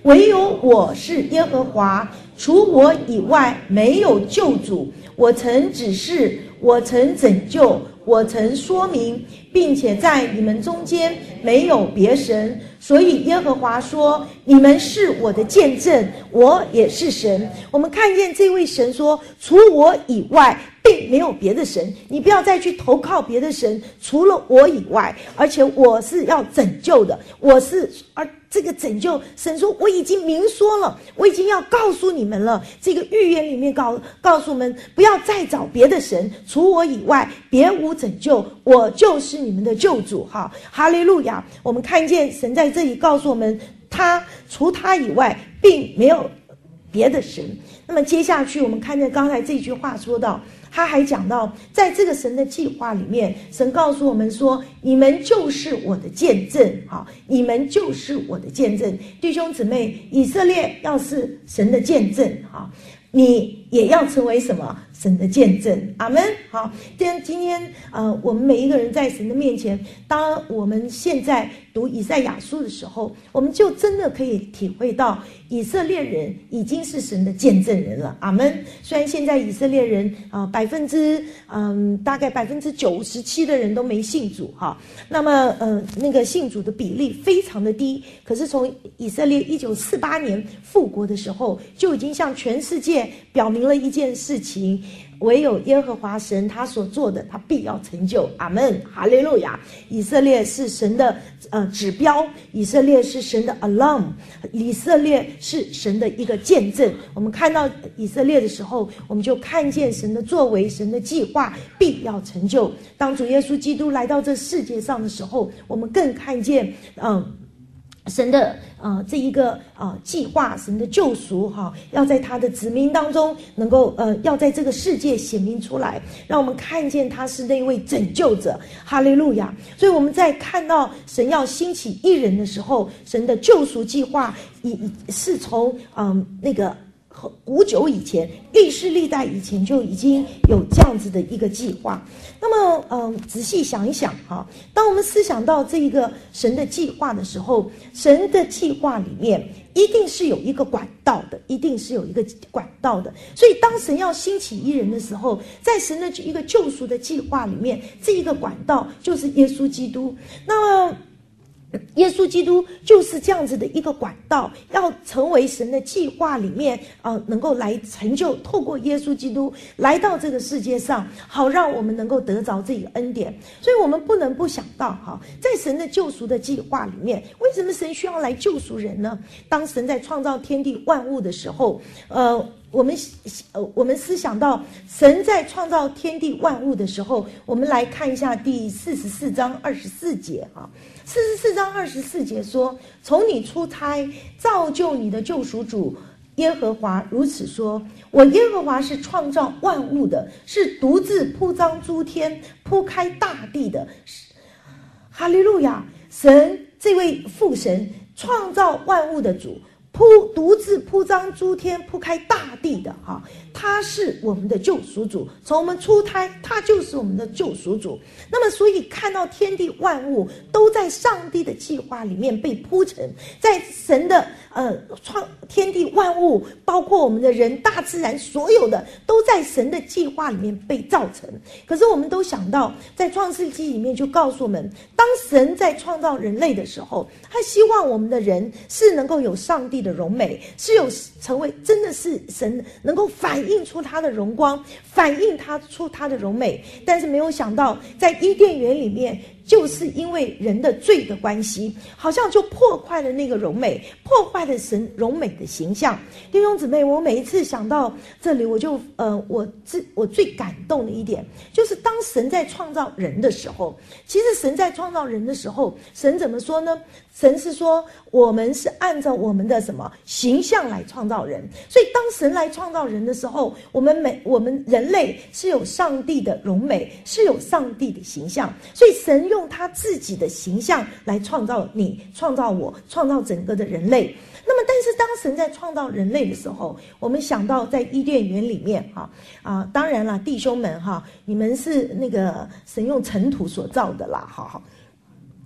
唯有我是耶和华，除我以外没有救主。我曾指示，我曾拯救，我曾说明，并且在你们中间没有别神。所以耶和华说，你们是我的见证，我也是神。我们看见这位神说，除我以外并没有别的神，你不要再去投靠别的神，除了我以外，而且我是要拯救的，我是而这个拯救，神说我已经明说了，我已经要告诉你们了。这个预言里面告告诉我们，不要再找别的神，除我以外别无拯救，我就是你们的救主。哈，哈利路亚！我们看见神在这里告诉我们，他除他以外并没有别的神。那么接下去我们看见刚才这句话说到，他还讲到，在这个神的计划里面，神告诉我们说，你们就是我的见证。好，你们就是我的见证。弟兄姊妹，以色列要是神的见证，好，你也要成为什么？神的见证。阿们。好，今天呃，我们每一个人在神的面前，当我们现在读以赛亚书的时候，我们就真的可以体会到以色列人已经是神的见证人了。阿们。虽然现在以色列人啊、呃，百分之嗯大概百分之九十七的人都没信主哈，那么呃那个信主的比例非常的低，可是从以色列一九四八年复国的时候，就已经向全世界表明了一件事情，唯有耶和华神他所做的，他必要成就。阿们，哈利路亚！以色列是神的呃指标，以色列是神的 alarm， 以色列是神的一个见证。我们看到以色列的时候，我们就看见神的作为，神的计划必要成就。当主耶稣基督来到这世界上的时候，我们更看见嗯。呃神的呃这一个呃计划，神的救赎哈，要在他的子民当中能够呃要在这个世界显明出来，让我们看见他是那位拯救者。哈利路亚！所以我们在看到神要兴起一人的时候，神的救赎计划以是从嗯、呃、那个古久以前，历世历代以前就已经有这样子的一个计划。那么嗯，仔细想一想哈，当我们思想到这一个神的计划的时候，神的计划里面一定是有一个管道的，一定是有一个管道的。所以当神要兴起一人的时候，在神的一个救赎的计划里面，这一个管道就是耶稣基督。那么耶稣基督就是这样子的一个管道，要成为神的计划里面呃，能够来成就，透过耶稣基督来到这个世界上，好让我们能够得着这个恩典。所以我们不能不想到哈，在神的救赎的计划里面，为什么神需要来救赎人呢？当神在创造天地万物的时候，呃我们呃，我们思想到神在创造天地万物的时候，我们来看一下第四十四章二十四节哈。四十四章二十四节说：“从你出胎造就你的救赎主耶和华如此说：我耶和华是创造万物的，是独自铺张诸天、铺开大地的。”哈利路亚！神这位父神创造万物的主。铺独自铺张诸天，铺开大地的哈，他是我们的救赎主。从我们出胎，他就是我们的救赎主。那么，所以看到天地万物都在上帝的计划里面被铺陈，在神的呃创天地万物，包括我们的人、大自然，所有的都在神的计划里面被造成。可是，我们都想到，在创世纪里面就告诉我们，当神在创造人类的时候，他希望我们的人是能够有上帝的荣美，是有成为真的是神能够反映出他的荣光，反映他出他的荣美。但是没有想到，在伊甸园里面，就是因为人的罪的关系，好像就破坏了那个荣美，破坏了神荣美的形象。弟兄姊妹，我每一次想到这里，我就呃，我最我最感动的一点，就是当神在创造人的时候，其实神在创造人的时候，神怎么说呢？神是说，我们是按照我们的什么形象来创造人。所以当神来创造人的时候，我们每我们人类是有上帝的荣美，是有上帝的形象。所以神用他自己的形象来创造你，创造我，创造整个的人类。那么但是当神在创造人类的时候，我们想到在伊甸园里面哈啊，当然了，弟兄们哈，你们是那个神用尘土所造的啦，好好。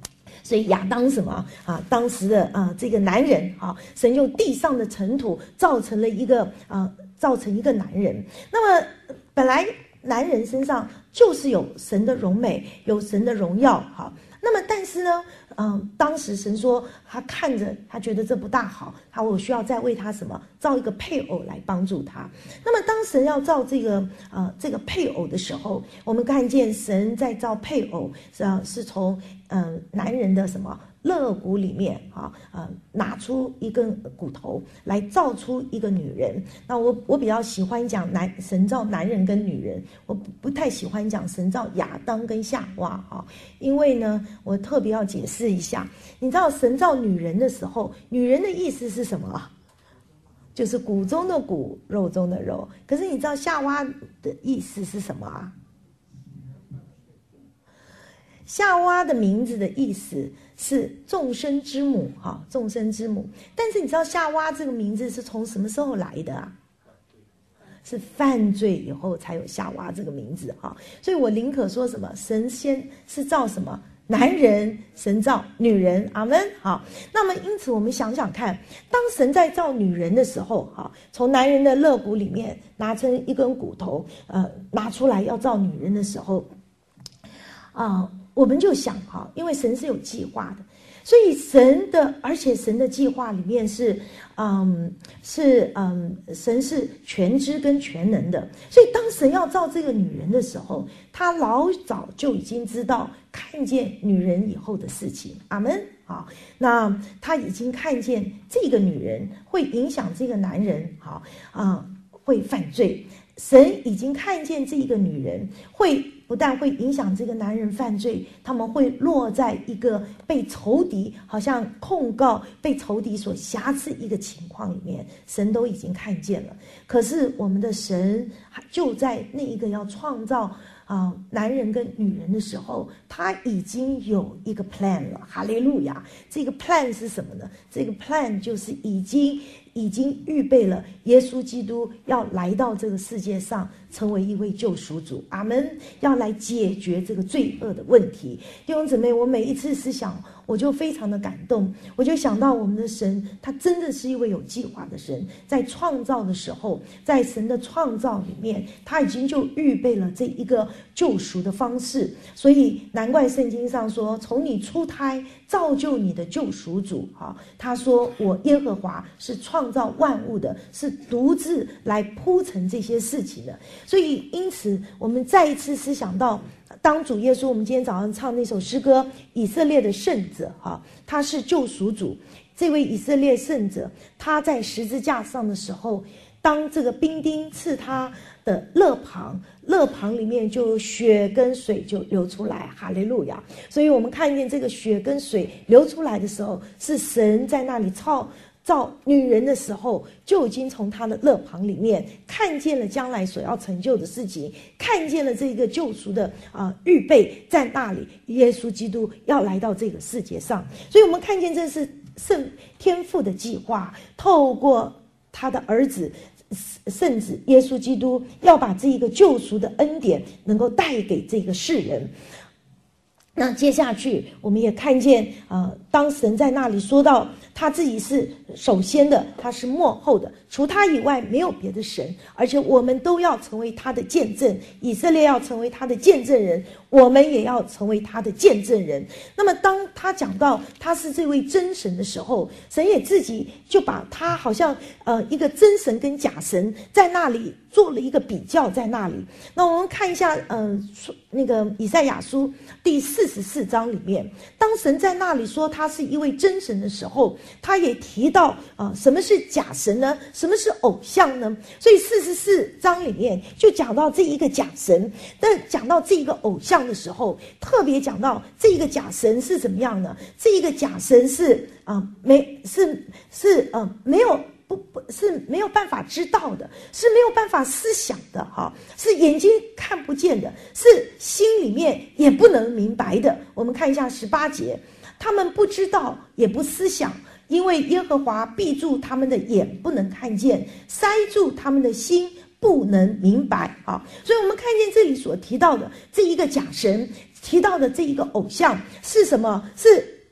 所以亚当什么啊？当时的啊这个男人啊，神用地上的尘土造成了一个啊，造成一个男人。那么本来男人身上就是有神的荣美，有神的荣耀，好。那么但是呢，嗯，当时神说他看着他觉得这不大好，他我需要再为他什么造一个配偶来帮助他。那么当神要造这个呃这个配偶的时候，我们看见神在造配偶是啊是从嗯、呃、男人的什么肋骨里面啊呃拿出一根骨头来造出一个女人。那我我比较喜欢讲男神造男人跟女人，我不不太喜欢讲神造亚当跟夏娃啊，因为呢我特别要解释一下，你知道神造女人的时候，女人的意思是什么啊？就是骨中的骨，肉中的肉。可是你知道夏娃的意思是什么啊？夏娃的名字的意思是众生之母，哈，众生之母。但是你知道夏娃这个名字是从什么时候来的啊？是犯罪以后才有夏娃这个名字，哈。所以我宁可说什么神先是造什么男人，神造女人，阿们。好，那么因此我们想想看，当神在造女人的时候，哈，从男人的肋骨里面拿成一根骨头，呃，拿出来要造女人的时候，啊、呃。我们就想哈，因为神是有计划的，所以神的，而且神的计划里面是，嗯，是嗯，神是全知跟全能的，所以当神要造这个女人的时候，他老早就已经知道看见女人以后的事情，阿们。好，那他已经看见这个女人会影响这个男人，好啊、呃，会犯罪。神已经看见这一个女人会不但会影响这个男人犯罪，他们会落在一个被仇敌好像控告、被仇敌所挟持一个情况里面，神都已经看见了。可是我们的神就在那一个要创造啊、呃、男人跟女人的时候，他已经有一个 plan 了，哈利路亚！这个 plan 是什么呢？这个 plan 就是已经。已经预备了耶稣基督要来到这个世界上，成为一位救赎主，阿们，要来解决这个罪恶的问题。弟兄姊妹，我每一次思想我就非常的感动，我就想到我们的神，他真的是一位有计划的神，在创造的时候，在神的创造里面，他已经就预备了这一个救赎的方式。所以难怪圣经上说，从你出胎造就你的救赎主，哈，他说我耶和华是创造万物的，是独自来铺陈这些事情的。所以因此我们再一次思想到，当主耶稣，我们今天早上唱那首诗歌，以色列的圣者，哈，他是救赎主。这位以色列圣者，他在十字架上的时候，当这个兵丁刺他的肋旁，肋旁里面就有血跟水就流出来，哈利路亚！所以我们看见这个血跟水流出来的时候，是神在那里造造女人的时候，就已经从她的肋旁里面看见了将来所要成就的事情，看见了这个救赎的啊、呃、预备在那里，耶稣基督要来到这个世界上，所以我们看见这是圣天父的计划，透过他的儿子圣子耶稣基督，要把这一个救赎的恩典能够带给这个世人。那接下去我们也看见啊、呃，当神在那里说到他自己是首先的，他是末后的，除他以外没有别的神，而且我们都要成为他的见证，以色列要成为他的见证人，我们也要成为他的见证人。那么当他讲到他是这位真神的时候，神也自己就把他好像呃一个真神跟假神在那里做了一个比较在那里。那我们看一下呃那个以赛亚书第四十四章里面，当神在那里说他是一位真神的时候，他也提到啊、呃，什么是假神呢？什么是偶像呢？所以四十四章里面就讲到这一个假神，但讲到这一个偶像的时候，特别讲到这一个假神是怎么样呢？这一个假神是啊、呃，没是是呃没有。不不是没有办法知道的，是没有办法思想的，哈，是眼睛看不见的，是心里面也不能明白的。我们看一下十八节，他们不知道也不思想，因为耶和华闭住他们的眼，不能看见，塞住他们的心，不能明白啊。所以我们看见这里所提到的这一个假神，提到的这一个偶像是什么？是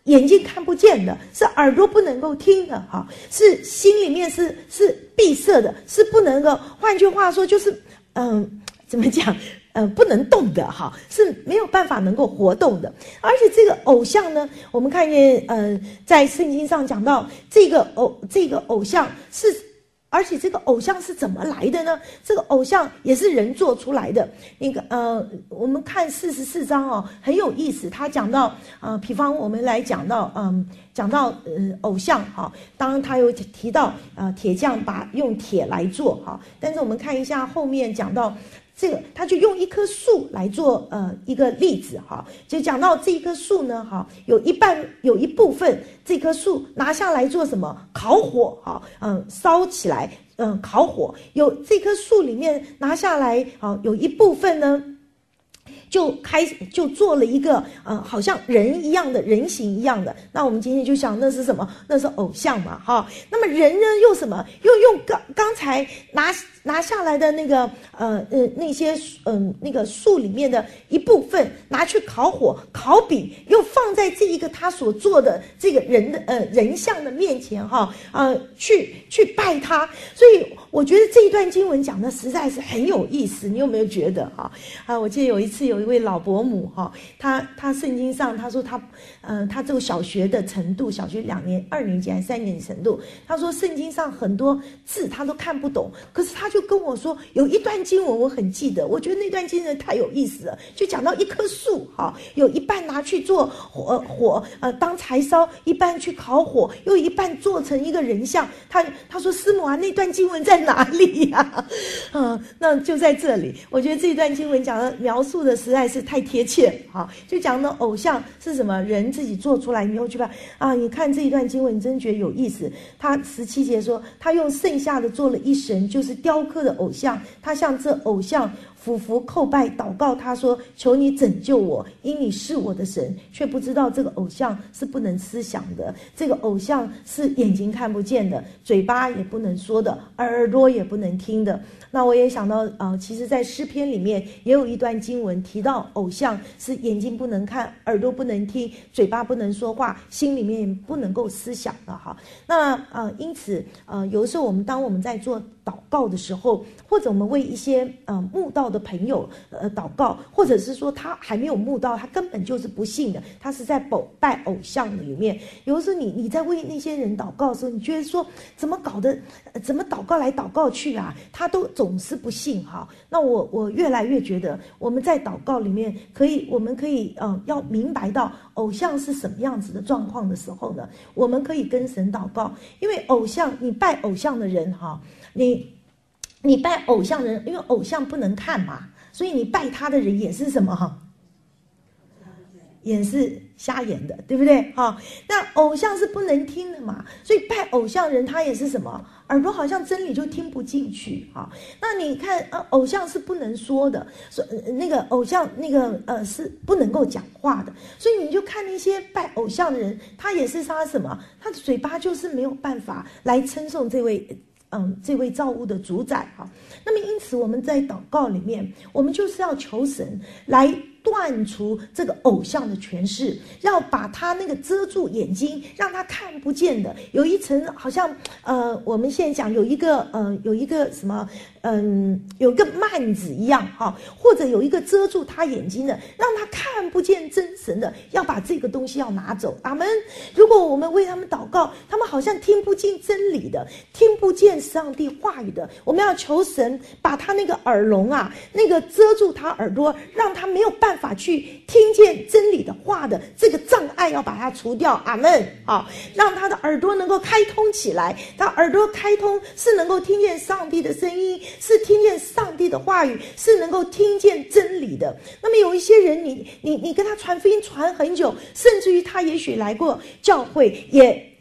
眼睛看不见的，是耳朵不能够听的，哈，是心里面是是闭塞的，是不能够，换句话说就是，嗯，怎么讲？呃，不能动的哈，是没有办法能够活动的。而且这个偶像呢，我们看见，呃，在圣经上讲到这个偶这个偶像是。而且这个偶像是怎么来的呢？这个偶像也是人做出来的。那个呃，我们看四十四章哦，很有意思。他讲到呃，比方我们来讲到嗯、呃，讲到呃偶像哈、哦，当然他有提到呃铁匠把用铁来做哈、哦，但是我们看一下后面讲到。这个他就用一棵树来做呃一个例子哈，就讲到这一棵树呢哈，有一半有一部分这棵树拿下来做什么？烤火哈，嗯，烧起来，嗯，烤火。有这棵树里面拿下来啊，有一部分呢。就开始就做了一个呃，好像人一样的人形一样的。那我们今天就想，那是什么？那是偶像嘛，哈。那么人呢，又什么？又用刚刚才拿拿下来的那个呃呃那些嗯、呃、那个树里面的一部分拿去烤火烤饼，又放在这一个他所做的这个人的呃人像的面前哈，呃去去拜他。所以我觉得这一段经文讲的实在是很有意思，你有没有觉得哈？啊，我记得有一次有一位老伯母哈，他他圣经上他说他呃他这个小学的程度，小学两年二年级还是三年级程度，他说圣经上很多字他都看不懂，可是他就跟我说有一段经文我很记得，我觉得那段经文太有意思了，就讲到一棵树哈，有一半拿去做火火呃当柴烧，一半去烤火，又一半做成一个人像。他他说师母啊，那段经文在哪里呀、啊？嗯，那就在这里。我觉得这段经文讲的描述的实在是太贴切哈，就讲的偶像是什么人自己做出来，你又去吧啊？你看这一段经文，你真觉得有意思。他十七节说，他用剩下的做了一神，就是雕刻的偶像，他向这偶像俯伏叩拜祷告，他说求你拯救我，因你是我的神。却不知道这个偶像是不能思想的，这个偶像是眼睛看不见的，嘴巴也不能说的，耳朵也不能听的。那我也想到呃，其实在诗篇里面也有一段经文提到偶像是眼睛不能看，耳朵不能听，嘴巴不能说话，心里面也不能够思想的哈。那呃，因此呃，有的时候我们当我们在做祷告的时候，或者我们为一些呃慕道的朋友呃祷告，或者是说他还没有慕道，他根本就是不信的，他是在拜偶像的里面。有的时候你你在为那些人祷告的时候，你觉得说怎么搞的、呃、怎么祷告来祷告去啊，他都总是不信哈。那我我越来越觉得我们在祷告里面可以，我们可以呃要明白到偶像是什么样子的状况的时候呢，我们可以跟神祷告。因为偶像，你拜偶像的人哈，你你拜偶像的人，因为偶像不能看嘛，所以你拜他的人也是什么哈？也是瞎眼的，对不对？哈，那偶像是不能听的嘛，所以拜偶像人他也是什么？耳朵好像真理就听不进去哈。那你看，呃，偶像是不能说的，说、呃、那个偶像那个呃是不能够讲话的，所以你就看那些拜偶像的人，他也是他什么？他的嘴巴就是没有办法来称颂这位。嗯，这位造物的主宰哈，那么因此我们在祷告里面，我们就是要求神来断除这个偶像的权势，要把他那个遮住眼睛，让他看不见的，有一层好像呃，我们现在讲有一个呃，有一个什么嗯，有一个幔子一样哈，或者有一个遮住他眼睛的，让他看不见真神的，要把这个东西要拿走。阿们。如果我们为他们祷告，他们好像听不进真理的，听不见上帝话语的，我们要求神把他那个耳聋啊，那个遮住他耳朵，让他没有办法去听见真理的话的这个障碍，要把它除掉。阿们。好，让他的耳朵能够开通起来，他耳朵开通是能够听见上帝的声音，是听见上帝的话语，是能够听见真理的。那么有一些人，你你你跟他传福音传很久，甚至于他也许来过教会，也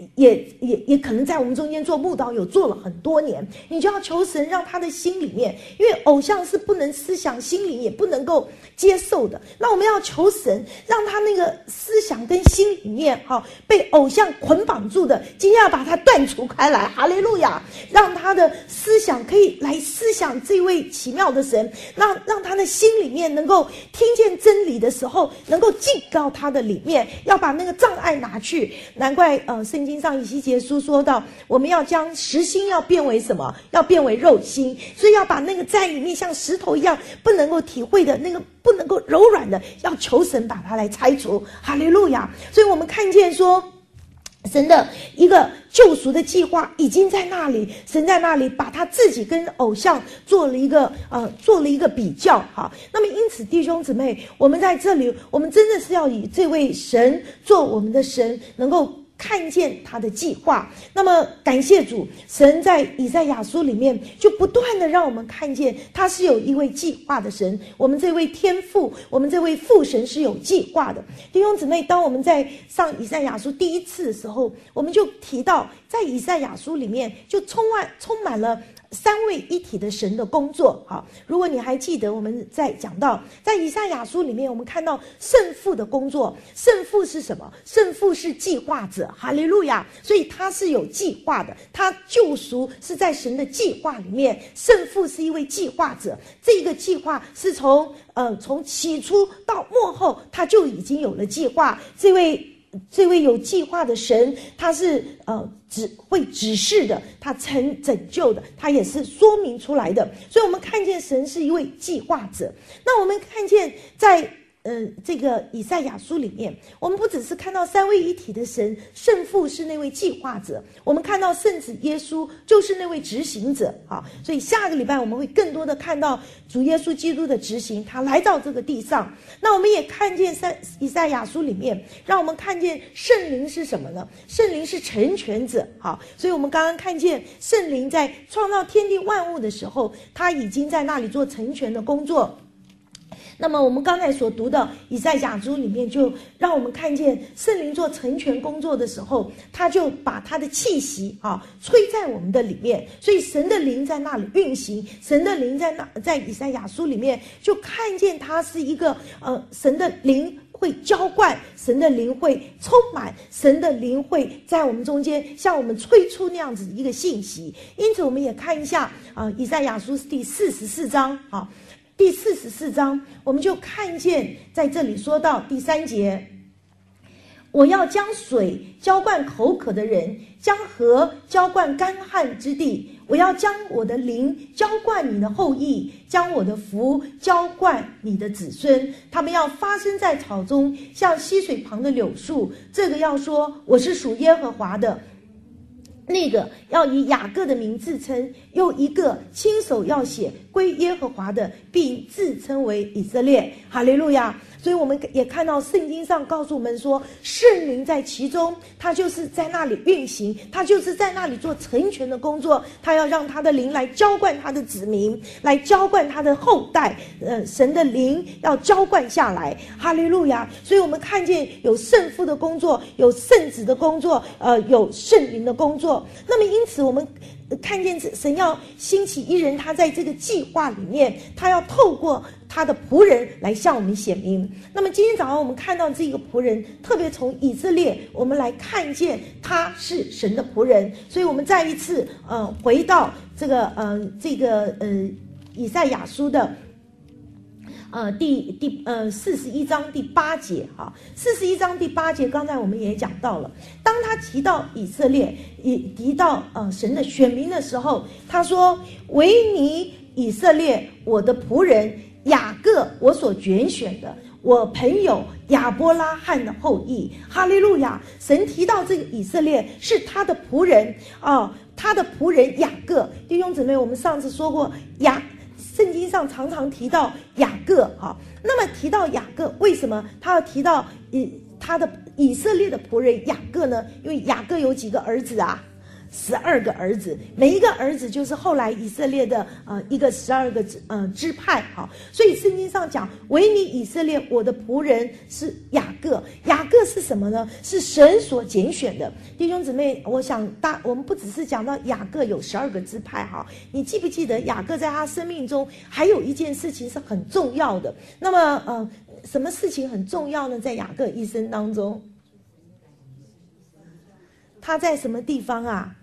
也也也可能在我们中间做牧导有做了很多年，你就要求神让他的心里面，因为偶像是不能思想，心里也不能够接受的。那我们要求神让他那个思想跟心里面哈被偶像捆绑住的，今天要把它断除开来，哈利路亚！让他的思想可以来思想这位奇妙的神，让让他的心里面能够听见真理的时候，能够进到他的里面，要把那个障碍拿去。难怪呃，圣经上以西结书说到，我们要将石心要变为什么？要变为肉心，所以要把那个在里面像石头一样不能够体会的那个不能够柔软的，要求神把它来拆除。哈利路亚！所以我们看见说，神的一个救赎的计划已经在那里，神在那里把他自己跟偶像做了一个呃做了一个比较哈。那么因此弟兄姊妹，我们在这里，我们真的是要以这位神做我们的神，能够看见他的计划。那么感谢主，神在以赛亚书里面就不断的让我们看见他是有一位计划的神，我们这位天父，我们这位父神是有计划的。弟兄姊妹，当我们在上以赛亚书第一次的时候，我们就提到在以赛亚书里面就充满充满了三位一体的神的工作。好，如果你还记得，我们在讲到在以赛亚书里面，我们看到圣父的工作。圣父是什么？圣父是计划者，哈利路亚！所以他是有计划的，他救赎是在神的计划里面。圣父是一位计划者，这个计划是从呃从起初到末后，他就已经有了计划。这位这位有计划的神，他是呃只会指示的，他曾拯救的，他也是说明出来的。所以我们看见神是一位计划者。那我们看见在呃这个以赛亚书里面，我们不只是看到三位一体的神，圣父是那位计划者，我们看到圣子耶稣就是那位执行者啊。所以下个礼拜我们会更多的看到主耶稣基督的执行，他来到这个地上。那我们也看见在以赛亚书里面，让我们看见圣灵是什么呢？圣灵是成全者。好，所以我们刚刚看见圣灵在创造天地万物的时候，他已经在那里做成全的工作。那么我们刚才所读的以赛亚书里面，就让我们看见圣灵做成全工作的时候，他就把他的气息啊吹在我们的里面，所以神的灵在那里运行。神的灵在那在以赛亚书里面就看见他是一个呃神的灵会浇灌，神的灵会充满，神的灵会在我们中间向我们吹出那样子一个信息。因此我们也看一下啊、呃，以赛亚书第四十四章啊。第四十四章，我们就看见在这里说到第三节，我要将水浇灌口渴的人，将河浇灌干旱之地。我要将我的灵浇灌你的后裔，将我的福浇灌你的子孙。他们要发生在草中，像溪水旁的柳树。这个要说我是属耶和华的，那个要以雅各的名自称，又一个亲手要写归耶和华的，并自称为以色列。哈利路亚！所以我们也看到圣经上告诉我们说，圣灵在其中，他就是在那里运行，他就是在那里做成全的工作。他要让他的灵来浇灌他的子民，来浇灌他的后代。呃，神的灵要浇灌下来。哈利路亚！所以我们看见有圣父的工作，有圣子的工作，呃，有圣灵的工作。那么因此我们看见神要兴起一人，他在这个计划里面，他要透过他的仆人来向我们显明。那么今天早上我们看到这个仆人，特别从以色列我们来看见他是神的仆人。所以我们再一次呃回到这个呃这个呃以赛亚书的呃第第呃四十一章第八节哈，四十一章第八节，刚才我们也讲到了，当他提到以色列，也提到呃神的选民的时候，他说：“唯你以色列，我的仆人雅各，我所拣选的，我朋友亚伯拉罕的后裔。”哈利路亚！神提到这个以色列是他的仆人啊、呃，他的仆人雅各。弟兄姊妹，我们上次说过雅。圣经上常常提到雅各，哈，那么提到雅各，为什么他要提到以他的以色列的仆人雅各呢？因为雅各有几个儿子啊？ 十二个儿子，每一个儿子就是后来以色列的呃一个十二个呃支派。好，所以圣经上讲，唯你以色列我的仆人是雅各。雅各是什么呢？是神所拣选的。弟兄姊妹，我想大我们不只是讲到雅各有十二个支派哈，你记不记得雅各在他生命中还有一件事情是很重要的？那么呃什么事情很重要呢？在雅各一生当中，他在什么地方啊？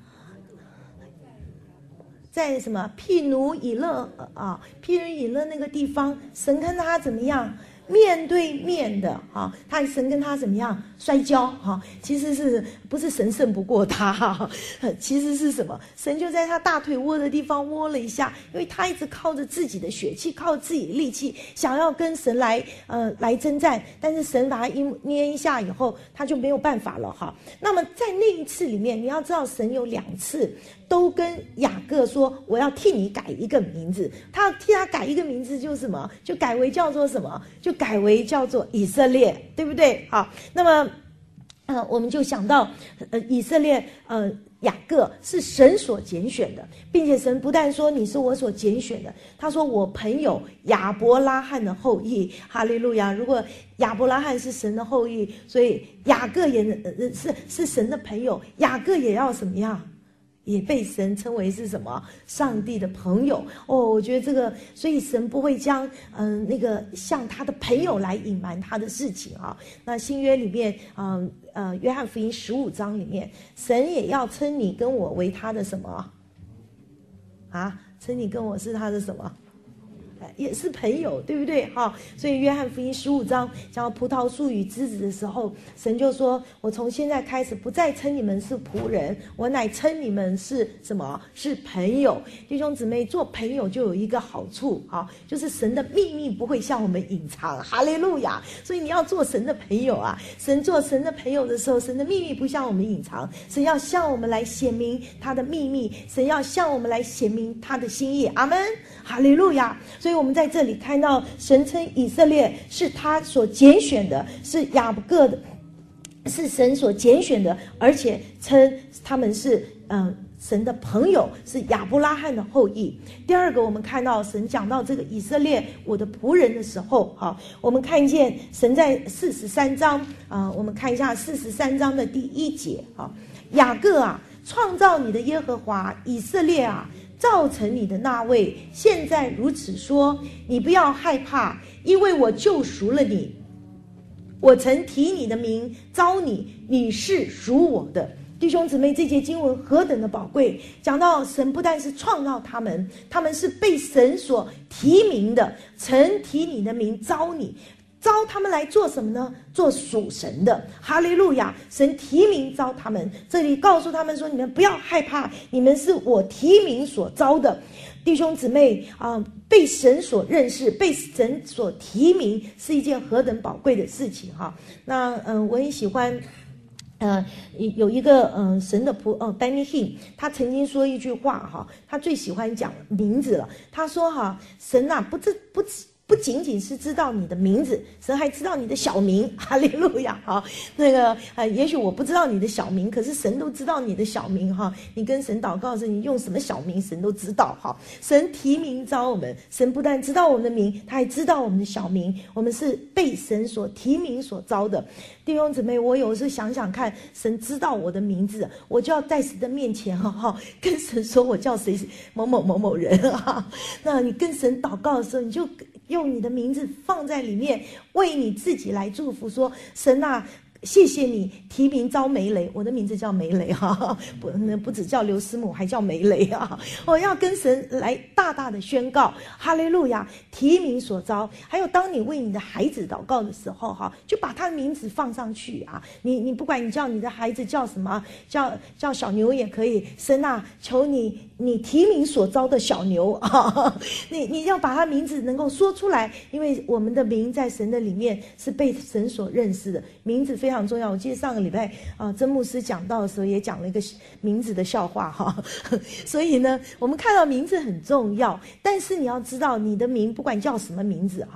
在什么毗努以勒啊？毗努以勒那个地方，神跟他怎么样？面对面的哈，他神跟他怎么样摔跤哈？其实是不是神胜不过他哈？其实是什么？神就在他大腿窝的地方窝了一下，因为他一直靠着自己的血气，靠自己的力气，想要跟神来呃来征战，但是神把他一捏一下以后，他就没有办法了哈。那么在那一次里面，你要知道神有两次都跟雅各说，我要替你改一个名字，他要替他改一个名字，就是什么？就改为叫做什么？就改为叫做以色列，对不对？好，那么呃我们就想到呃以色列呃雅各是神所拣选的，并且神不但说你是我所拣选的，他说我朋友亚伯拉罕的后裔，哈利路亚。如果亚伯拉罕是神的后裔，所以雅各也呃是是神的朋友，雅各也要什么样？也被神称为是什么？上帝的朋友哦。我觉得这个，所以神不会将嗯、呃、那个向他的朋友来隐瞒他的事情啊。那新约里面，嗯 呃, 呃约翰福音十五章里面，神也要称你跟我为他的什么啊？称你跟我是他的什么？也是朋友，对不对？哈，所以约翰福音十五章讲到葡萄树与枝子的时候，神就说：“我从现在开始不再称你们是仆人，我乃称你们是什么？是朋友。”弟兄姊妹，做朋友就有一个好处啊，就是神的秘密不会向我们隐藏。哈利路亚！所以你要做神的朋友啊，神做神的朋友的时候，神的秘密不向我们隐藏，神要向我们来显明他的秘密，神要向我们来显明他的心意。阿们，哈利路亚！所以。所以我们在这里看到神称以色列是他所拣选的，是雅各的，是神所拣选的，而且称他们是嗯、呃、神的朋友，是亚伯拉罕的后裔。第二个，我们看到神讲到这个以色列我的仆人的时候，好，我们看见神在四十三章啊、呃，我们看一下四十三章的第一节啊，雅各啊，创造你的耶和华，以色列啊。造成你的那位，现在如此说，你不要害怕，因为我救赎了你。我曾提你的名招你，你是属我的。弟兄姊妹，这节经文何等的宝贵！讲到神不但是创造他们，他们是被神所提名的，曾提你的名招你。招他们来做什么呢？做属神的，哈利路亚！神提名招他们，这里告诉他们说：你们不要害怕，你们是我提名所招的弟兄姊妹啊、呃！被神所认识，被神所提名，是一件何等宝贵的事情哈！那嗯、呃，我很喜欢。呃，有一个嗯、呃、神的仆呃 Benny Hinn， 他曾经说一句话哈，他最喜欢讲名字了。他说哈，神啊，不知不知。不仅仅是知道你的名字，神还知道你的小名，哈利路亚！好，那个呃，也许我不知道你的小名，可是神都知道你的小名哈。你跟神祷告时，你用什么小名，神都知道哈。神提名召我们，神不但知道我们的名，他还知道我们的小名。我们是被神所提名所召的弟兄姊妹。我有时想想看，神知道我的名字，我就要在神的面前哈哈，跟神说我叫谁某某某某人哈。那你跟神祷告的时候，你就用你的名字放在里面，为你自己来祝福，说神啊，谢谢你提名招梅雷，我的名字叫梅雷哈，不不只叫刘思母，还叫梅雷啊！我要跟神来大大的宣告，哈利路亚！提名所招，还有当你为你的孩子祷告的时候哈，就把他的名字放上去啊！你你不管你叫你的孩子叫什么，叫叫小牛也可以，神啊，求你你提名所招的小牛啊，你你要把他名字能够说出来，因为我们的名在神的里面是被神所认识的，名字非常重要。我记得上个礼拜啊、呃，曾牧师讲到的时候也讲了一个名字的笑话哈，所以呢，我们看到名字很重要，但是你要知道你的名不管叫什么名字哈，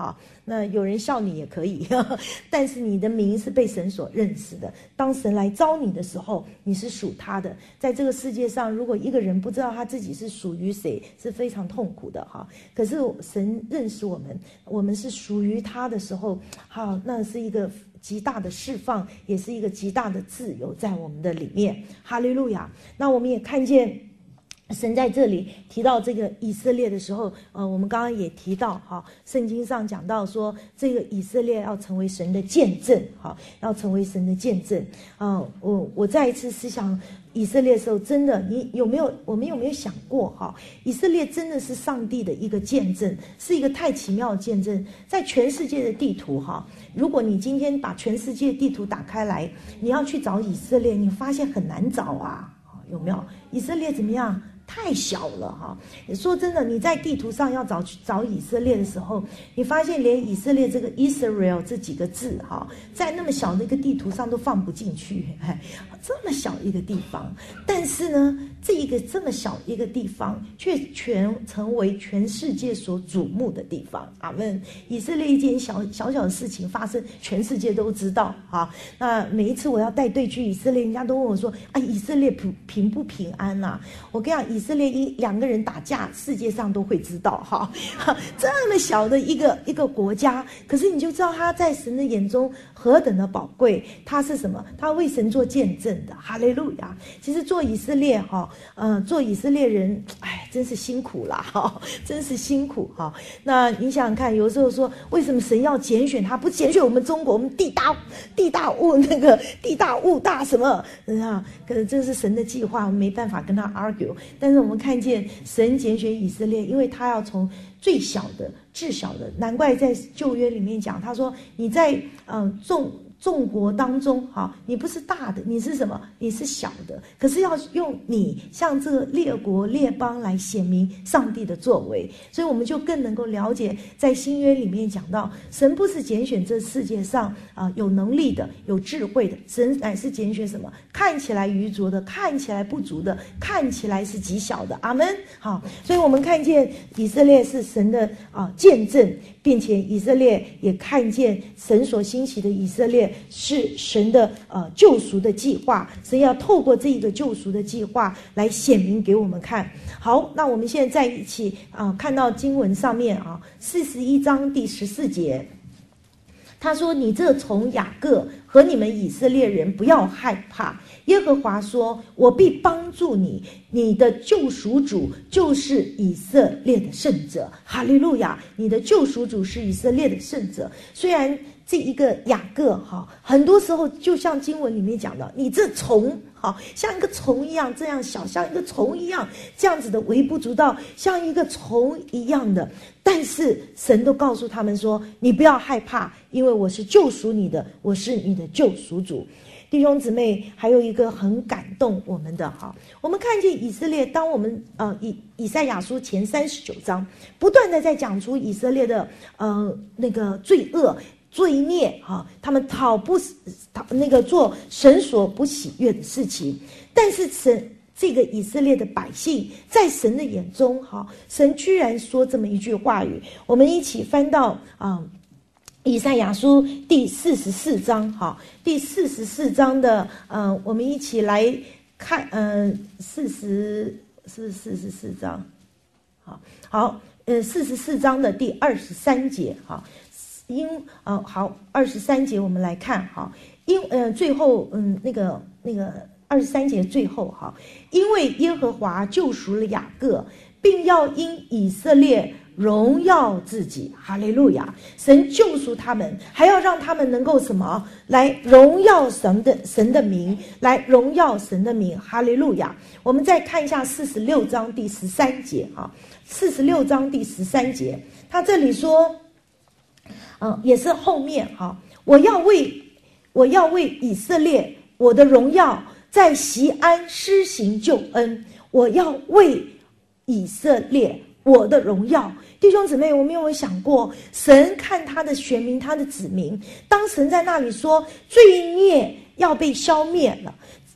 那有人笑你也可以，呵呵，但是你的名是被神所认识的。当神来招你的时候，你是属他的。在这个世界上，如果一个人不知道他自己是属于谁，是非常痛苦的哈。可是神认识我们，我们是属于他的时候，好，那是一个极大的释放，也是一个极大的自由在我们的里面。哈利路亚！那我们也看见神在这里提到这个以色列的时候，呃，我们刚刚也提到哈，圣经上讲到说，这个以色列要成为神的见证，哈，要成为神的见证啊、呃！我我再一次思想以色列的时候，真的，你有没有？我们有没有想过哈？以色列真的是上帝的一个见证，是一个太奇妙的见证，在全世界的地图哈。如果你今天把全世界地图打开来，你要去找以色列，你发现很难找啊，有没有？以色列怎么样？太小了哈！说真的，你在地图上要找找以色列的时候，你发现连以色列这个 Israel 这几个字哈，在那么小的一个地图上都放不进去，哎，这么小一个地方，但是呢，这一个这么小一个地方，却全成为全世界所瞩目的地方。阿们！以色列一件小小小的事情发生，全世界都知道哈。那每一次我要带队去以色列，人家都问我说：“啊，以色列平平不平安啊？”我跟你讲，以色列一两个人打架，世界上都会知道哈。这么小的一个一个国家，可是你就知道他在神的眼中何等的宝贵。他是什么？他为神做见证的。哈利路亚！其实做以色列哈，呃，做以色列人，哎，真是辛苦啦哈，真是辛苦哈。那你想想看，有时候说，为什么神要拣选他？不拣选我们中国，我们地大地大物那个地大物大什么啊？可是这是神的计划，我们没办法跟他 argue。但是我们看见神拣选以色列，因为他要从最小的至小的，难怪在旧约里面讲，他说你在嗯、呃、众众国当中哈，你不是大的，你是什么？你是小的，可是要用你向这个列国列邦来显明上帝的作为，所以我们就更能够了解，在新约里面讲到，神不是拣选这世界上啊、呃、有能力的、有智慧的，神乃是拣选什么？看起来愚拙的，看起来不足的，看起来是极小的。阿们。好，所以我们看见以色列是神的啊、呃、见证，并且以色列也看见神所兴起的以色列是神的呃救赎的计划，神要透过这个救赎的计划来显明给我们看。好，那我们现在在一起啊、呃、看到经文上面啊四十一章第十四节，他说：“你这从雅各和你们以色列人不要害怕，耶和华说，我必帮助你，你的救赎主就是以色列的圣者。”哈利路亚！你的救赎主是以色列的圣者。虽然这一个雅各哈，很多时候就像经文里面讲的，你这虫好像一个虫一样这样小，像一个虫一样这样子的微不足道，像一个虫一样的，但是神都告诉他们说，你不要害怕，因为我是救赎你的，我是你的救赎主。弟兄姊妹，还有一个很感动我们的哈，我们看见以色列，当我们呃以以赛亚书前三十九章不断的在讲出以色列的呃那个罪恶罪孽哈，他们讨不讨那个做神所不喜悦的事情，但是神这个以色列的百姓在神的眼中哈，神居然说这么一句话语，我们一起翻到啊。呃以赛亚书第四十四章，哈，第四十四章的，呃，我们一起来看，呃，四十是四十四章，好，好，呃，四十四章的第二十三节，哈，因，呃，好，二十三节我们来看，哈，因，呃，最后，嗯，那个那个二十三节最后，哈，因为耶和华救赎了雅各，并要因以色列荣耀自己。哈利路亚！神救赎他们，还要让他们能够什么来荣耀神的神的名，来荣耀神的名。哈利路亚！我们再看一下四十六章第十三节啊，四十六章第十三节，他这里说，嗯、呃，也是后面哈，我要为我要为以色列我的荣耀在锡安施行救恩，我要为以色列我的荣耀。弟兄姊妹，我们有没有想过，神看他的选民，他的子民，当神在那里说罪孽要被消灭了，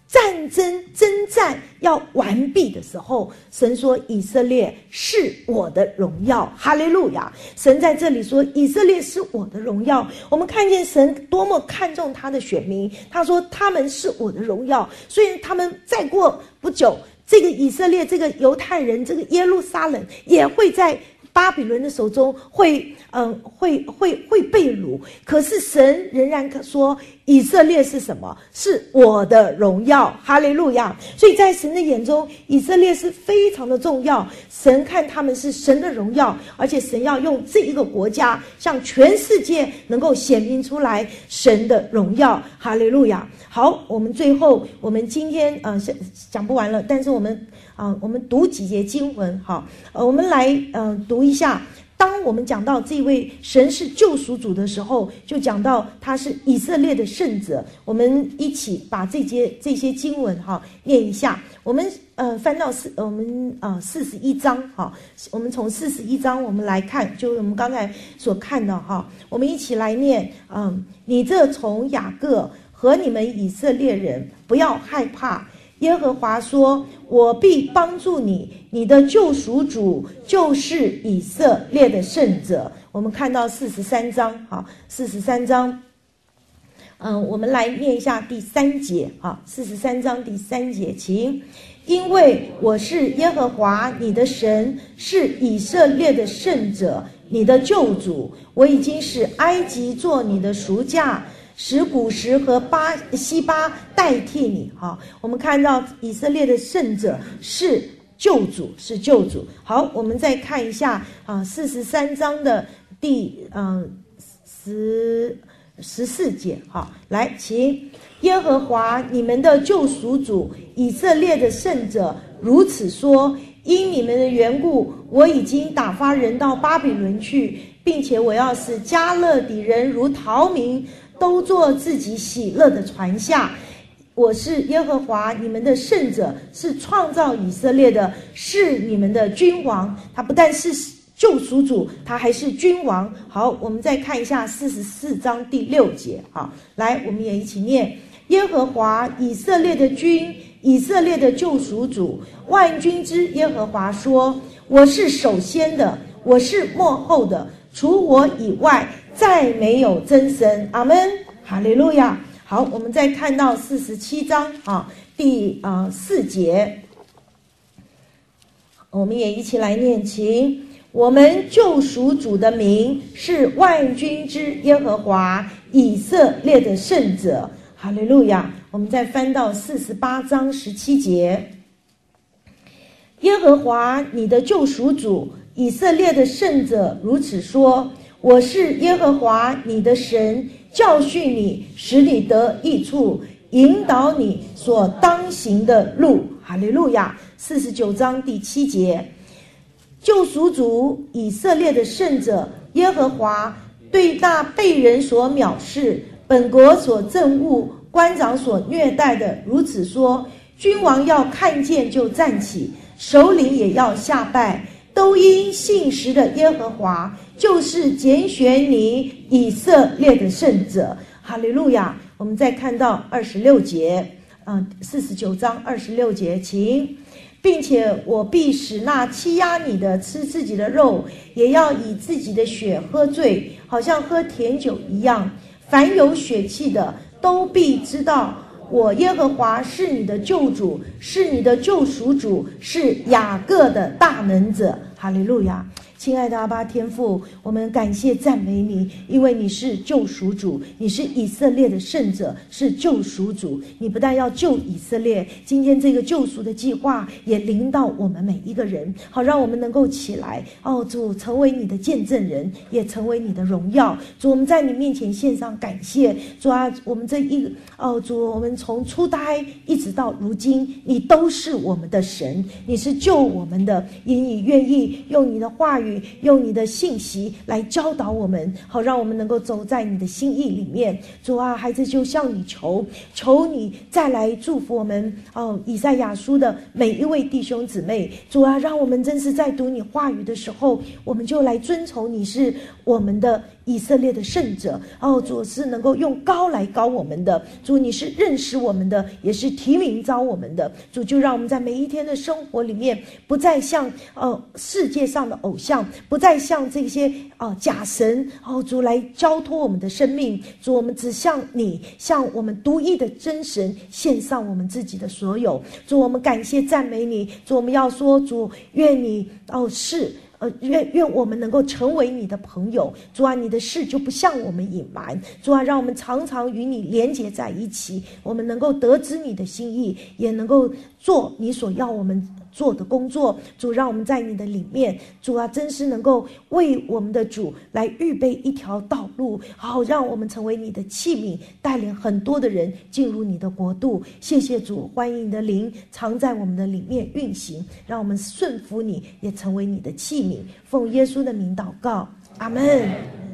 战争征战要完毕的时候，神说以色列是我的荣耀，哈利路亚！神在这里说以色列是我的荣耀。我们看见神多么看重他的选民，他说他们是我的荣耀。所以他们再过不久，这个以色列，这个犹太人，这个耶路撒冷也会在巴比伦的手中会嗯会会会被掳。可是神仍然说以色列是什么？是我的荣耀，哈利路亚！所以在神的眼中，以色列是非常的重要。神看他们是神的荣耀，而且神要用这一个国家向全世界能够显明出来神的荣耀，哈利路亚！好，我们最后我们今天呃讲不完了，但是我们啊、呃、我们读几节经文，好，呃我们来呃读一下。当我们讲到这位神是救赎主的时候，就讲到他是以色列的圣者。我们一起把这些这些经文哈念一下。我们呃翻到四我们啊四十一章哈，我们从四十一章我们来看，就我们刚才所看的哈，我们一起来念。嗯，你这从雅各和你们以色列人不要害怕。耶和华说，我必帮助你，你的救赎主就是以色列的圣者。我们看到四十三章，好，四十三章，嗯，我们来念一下第三节，好，四十三章第三节，请。因为我是耶和华你的神，是以色列的圣者，你的救主。我已经使埃及做你的赎价，使古时和巴西巴代替你。好，我们看到以色列的圣者是救主，是救主。好，我们再看一下啊，四十三章的第嗯十十四节。好，来，请。耶和华你们的救赎主以色列的圣者如此说，因你们的缘故，我已经打发人到巴比伦去，并且我要使迦勒底人如逃民，都做自己喜乐的船下。我是耶和华你们的圣者，是创造以色列的，是你们的君王。他不但是救赎主，他还是君王。好，我们再看一下四十四章第六节。好，来，我们也一起念。耶和华以色列的君，以色列的救赎主，万军之耶和华说，我是首先的，我是末后的，除我以外再没有真神。阿们，哈利路亚。好，我们再看到四十七章啊，第啊四节，我们也一起来念，请。我们救赎主的名是万军之耶和华以色列的圣者。哈利路亚！我们再翻到四十八章十七节，耶和华你的救赎主以色列的圣者如此说，我是耶和华你的神，教训你，使你得益处，引导你所当行的路。哈利路亚！四十九章第七节，救赎主以色列的圣者耶和华对那被人所藐视，本国所憎恶，官长所虐待的如此说，君王要看见就站起，首领也要下拜，都因信实的耶和华，就是拣选你以色列的圣者。哈利路亚！我们再看到二十六节，嗯，四十九章二十六节，请。并且我必使那欺压你的吃自己的肉，也要以自己的血喝醉，好像喝甜酒一样。凡有血气的，都必知道我耶和华是你的救主，是你的救赎主，是雅各的大能者。哈利路亚！亲爱的阿爸天父，我们感谢赞美你，因为你是救赎主，你是以色列的圣者，是救赎主。你不但要救以色列，今天这个救赎的计划也临到我们每一个人，好让我们能够起来，哦主，成为你的见证人，也成为你的荣耀。主，我们在你面前献上感谢。主啊，我们这一哦主，我们从初胎一直到如今，你都是我们的神，你是救我们的，因你愿意用你的话语，用你的信息来教导我们，好让我们能够走在你的心意里面。主啊，孩子就向你求，求你再来祝福我们哦，以赛亚书的每一位弟兄姊妹。主啊，让我们真是在读你话语的时候，我们就来遵从你是我们的以色列的圣者。哦，主是能够用高来高我们的，主你是认识我们的，也是提名召我们的。主就让我们在每一天的生活里面，不再像呃世界上的偶像，不再像这些呃假神，哦主来交托我们的生命。主，我们只向你，向我们独一的真神献上我们自己的所有。主，我们感谢赞美你。主，我们要说，主愿你哦是呃，愿愿我们能够成为你的朋友。主啊，你的事就不向我们隐瞒。主啊，让我们常常与你连结在一起，我们能够得知你的心意，也能够做你所要我们做的工作。主，让我们在你的里面，主啊，真是能够为我们的主来预备一条道路，好让我们成为你的器皿，带领很多的人进入你的国度。谢谢主，欢迎你的灵常在我们的里面运行，让我们顺服你，也成为你的器皿。奉耶稣的名祷告，阿们。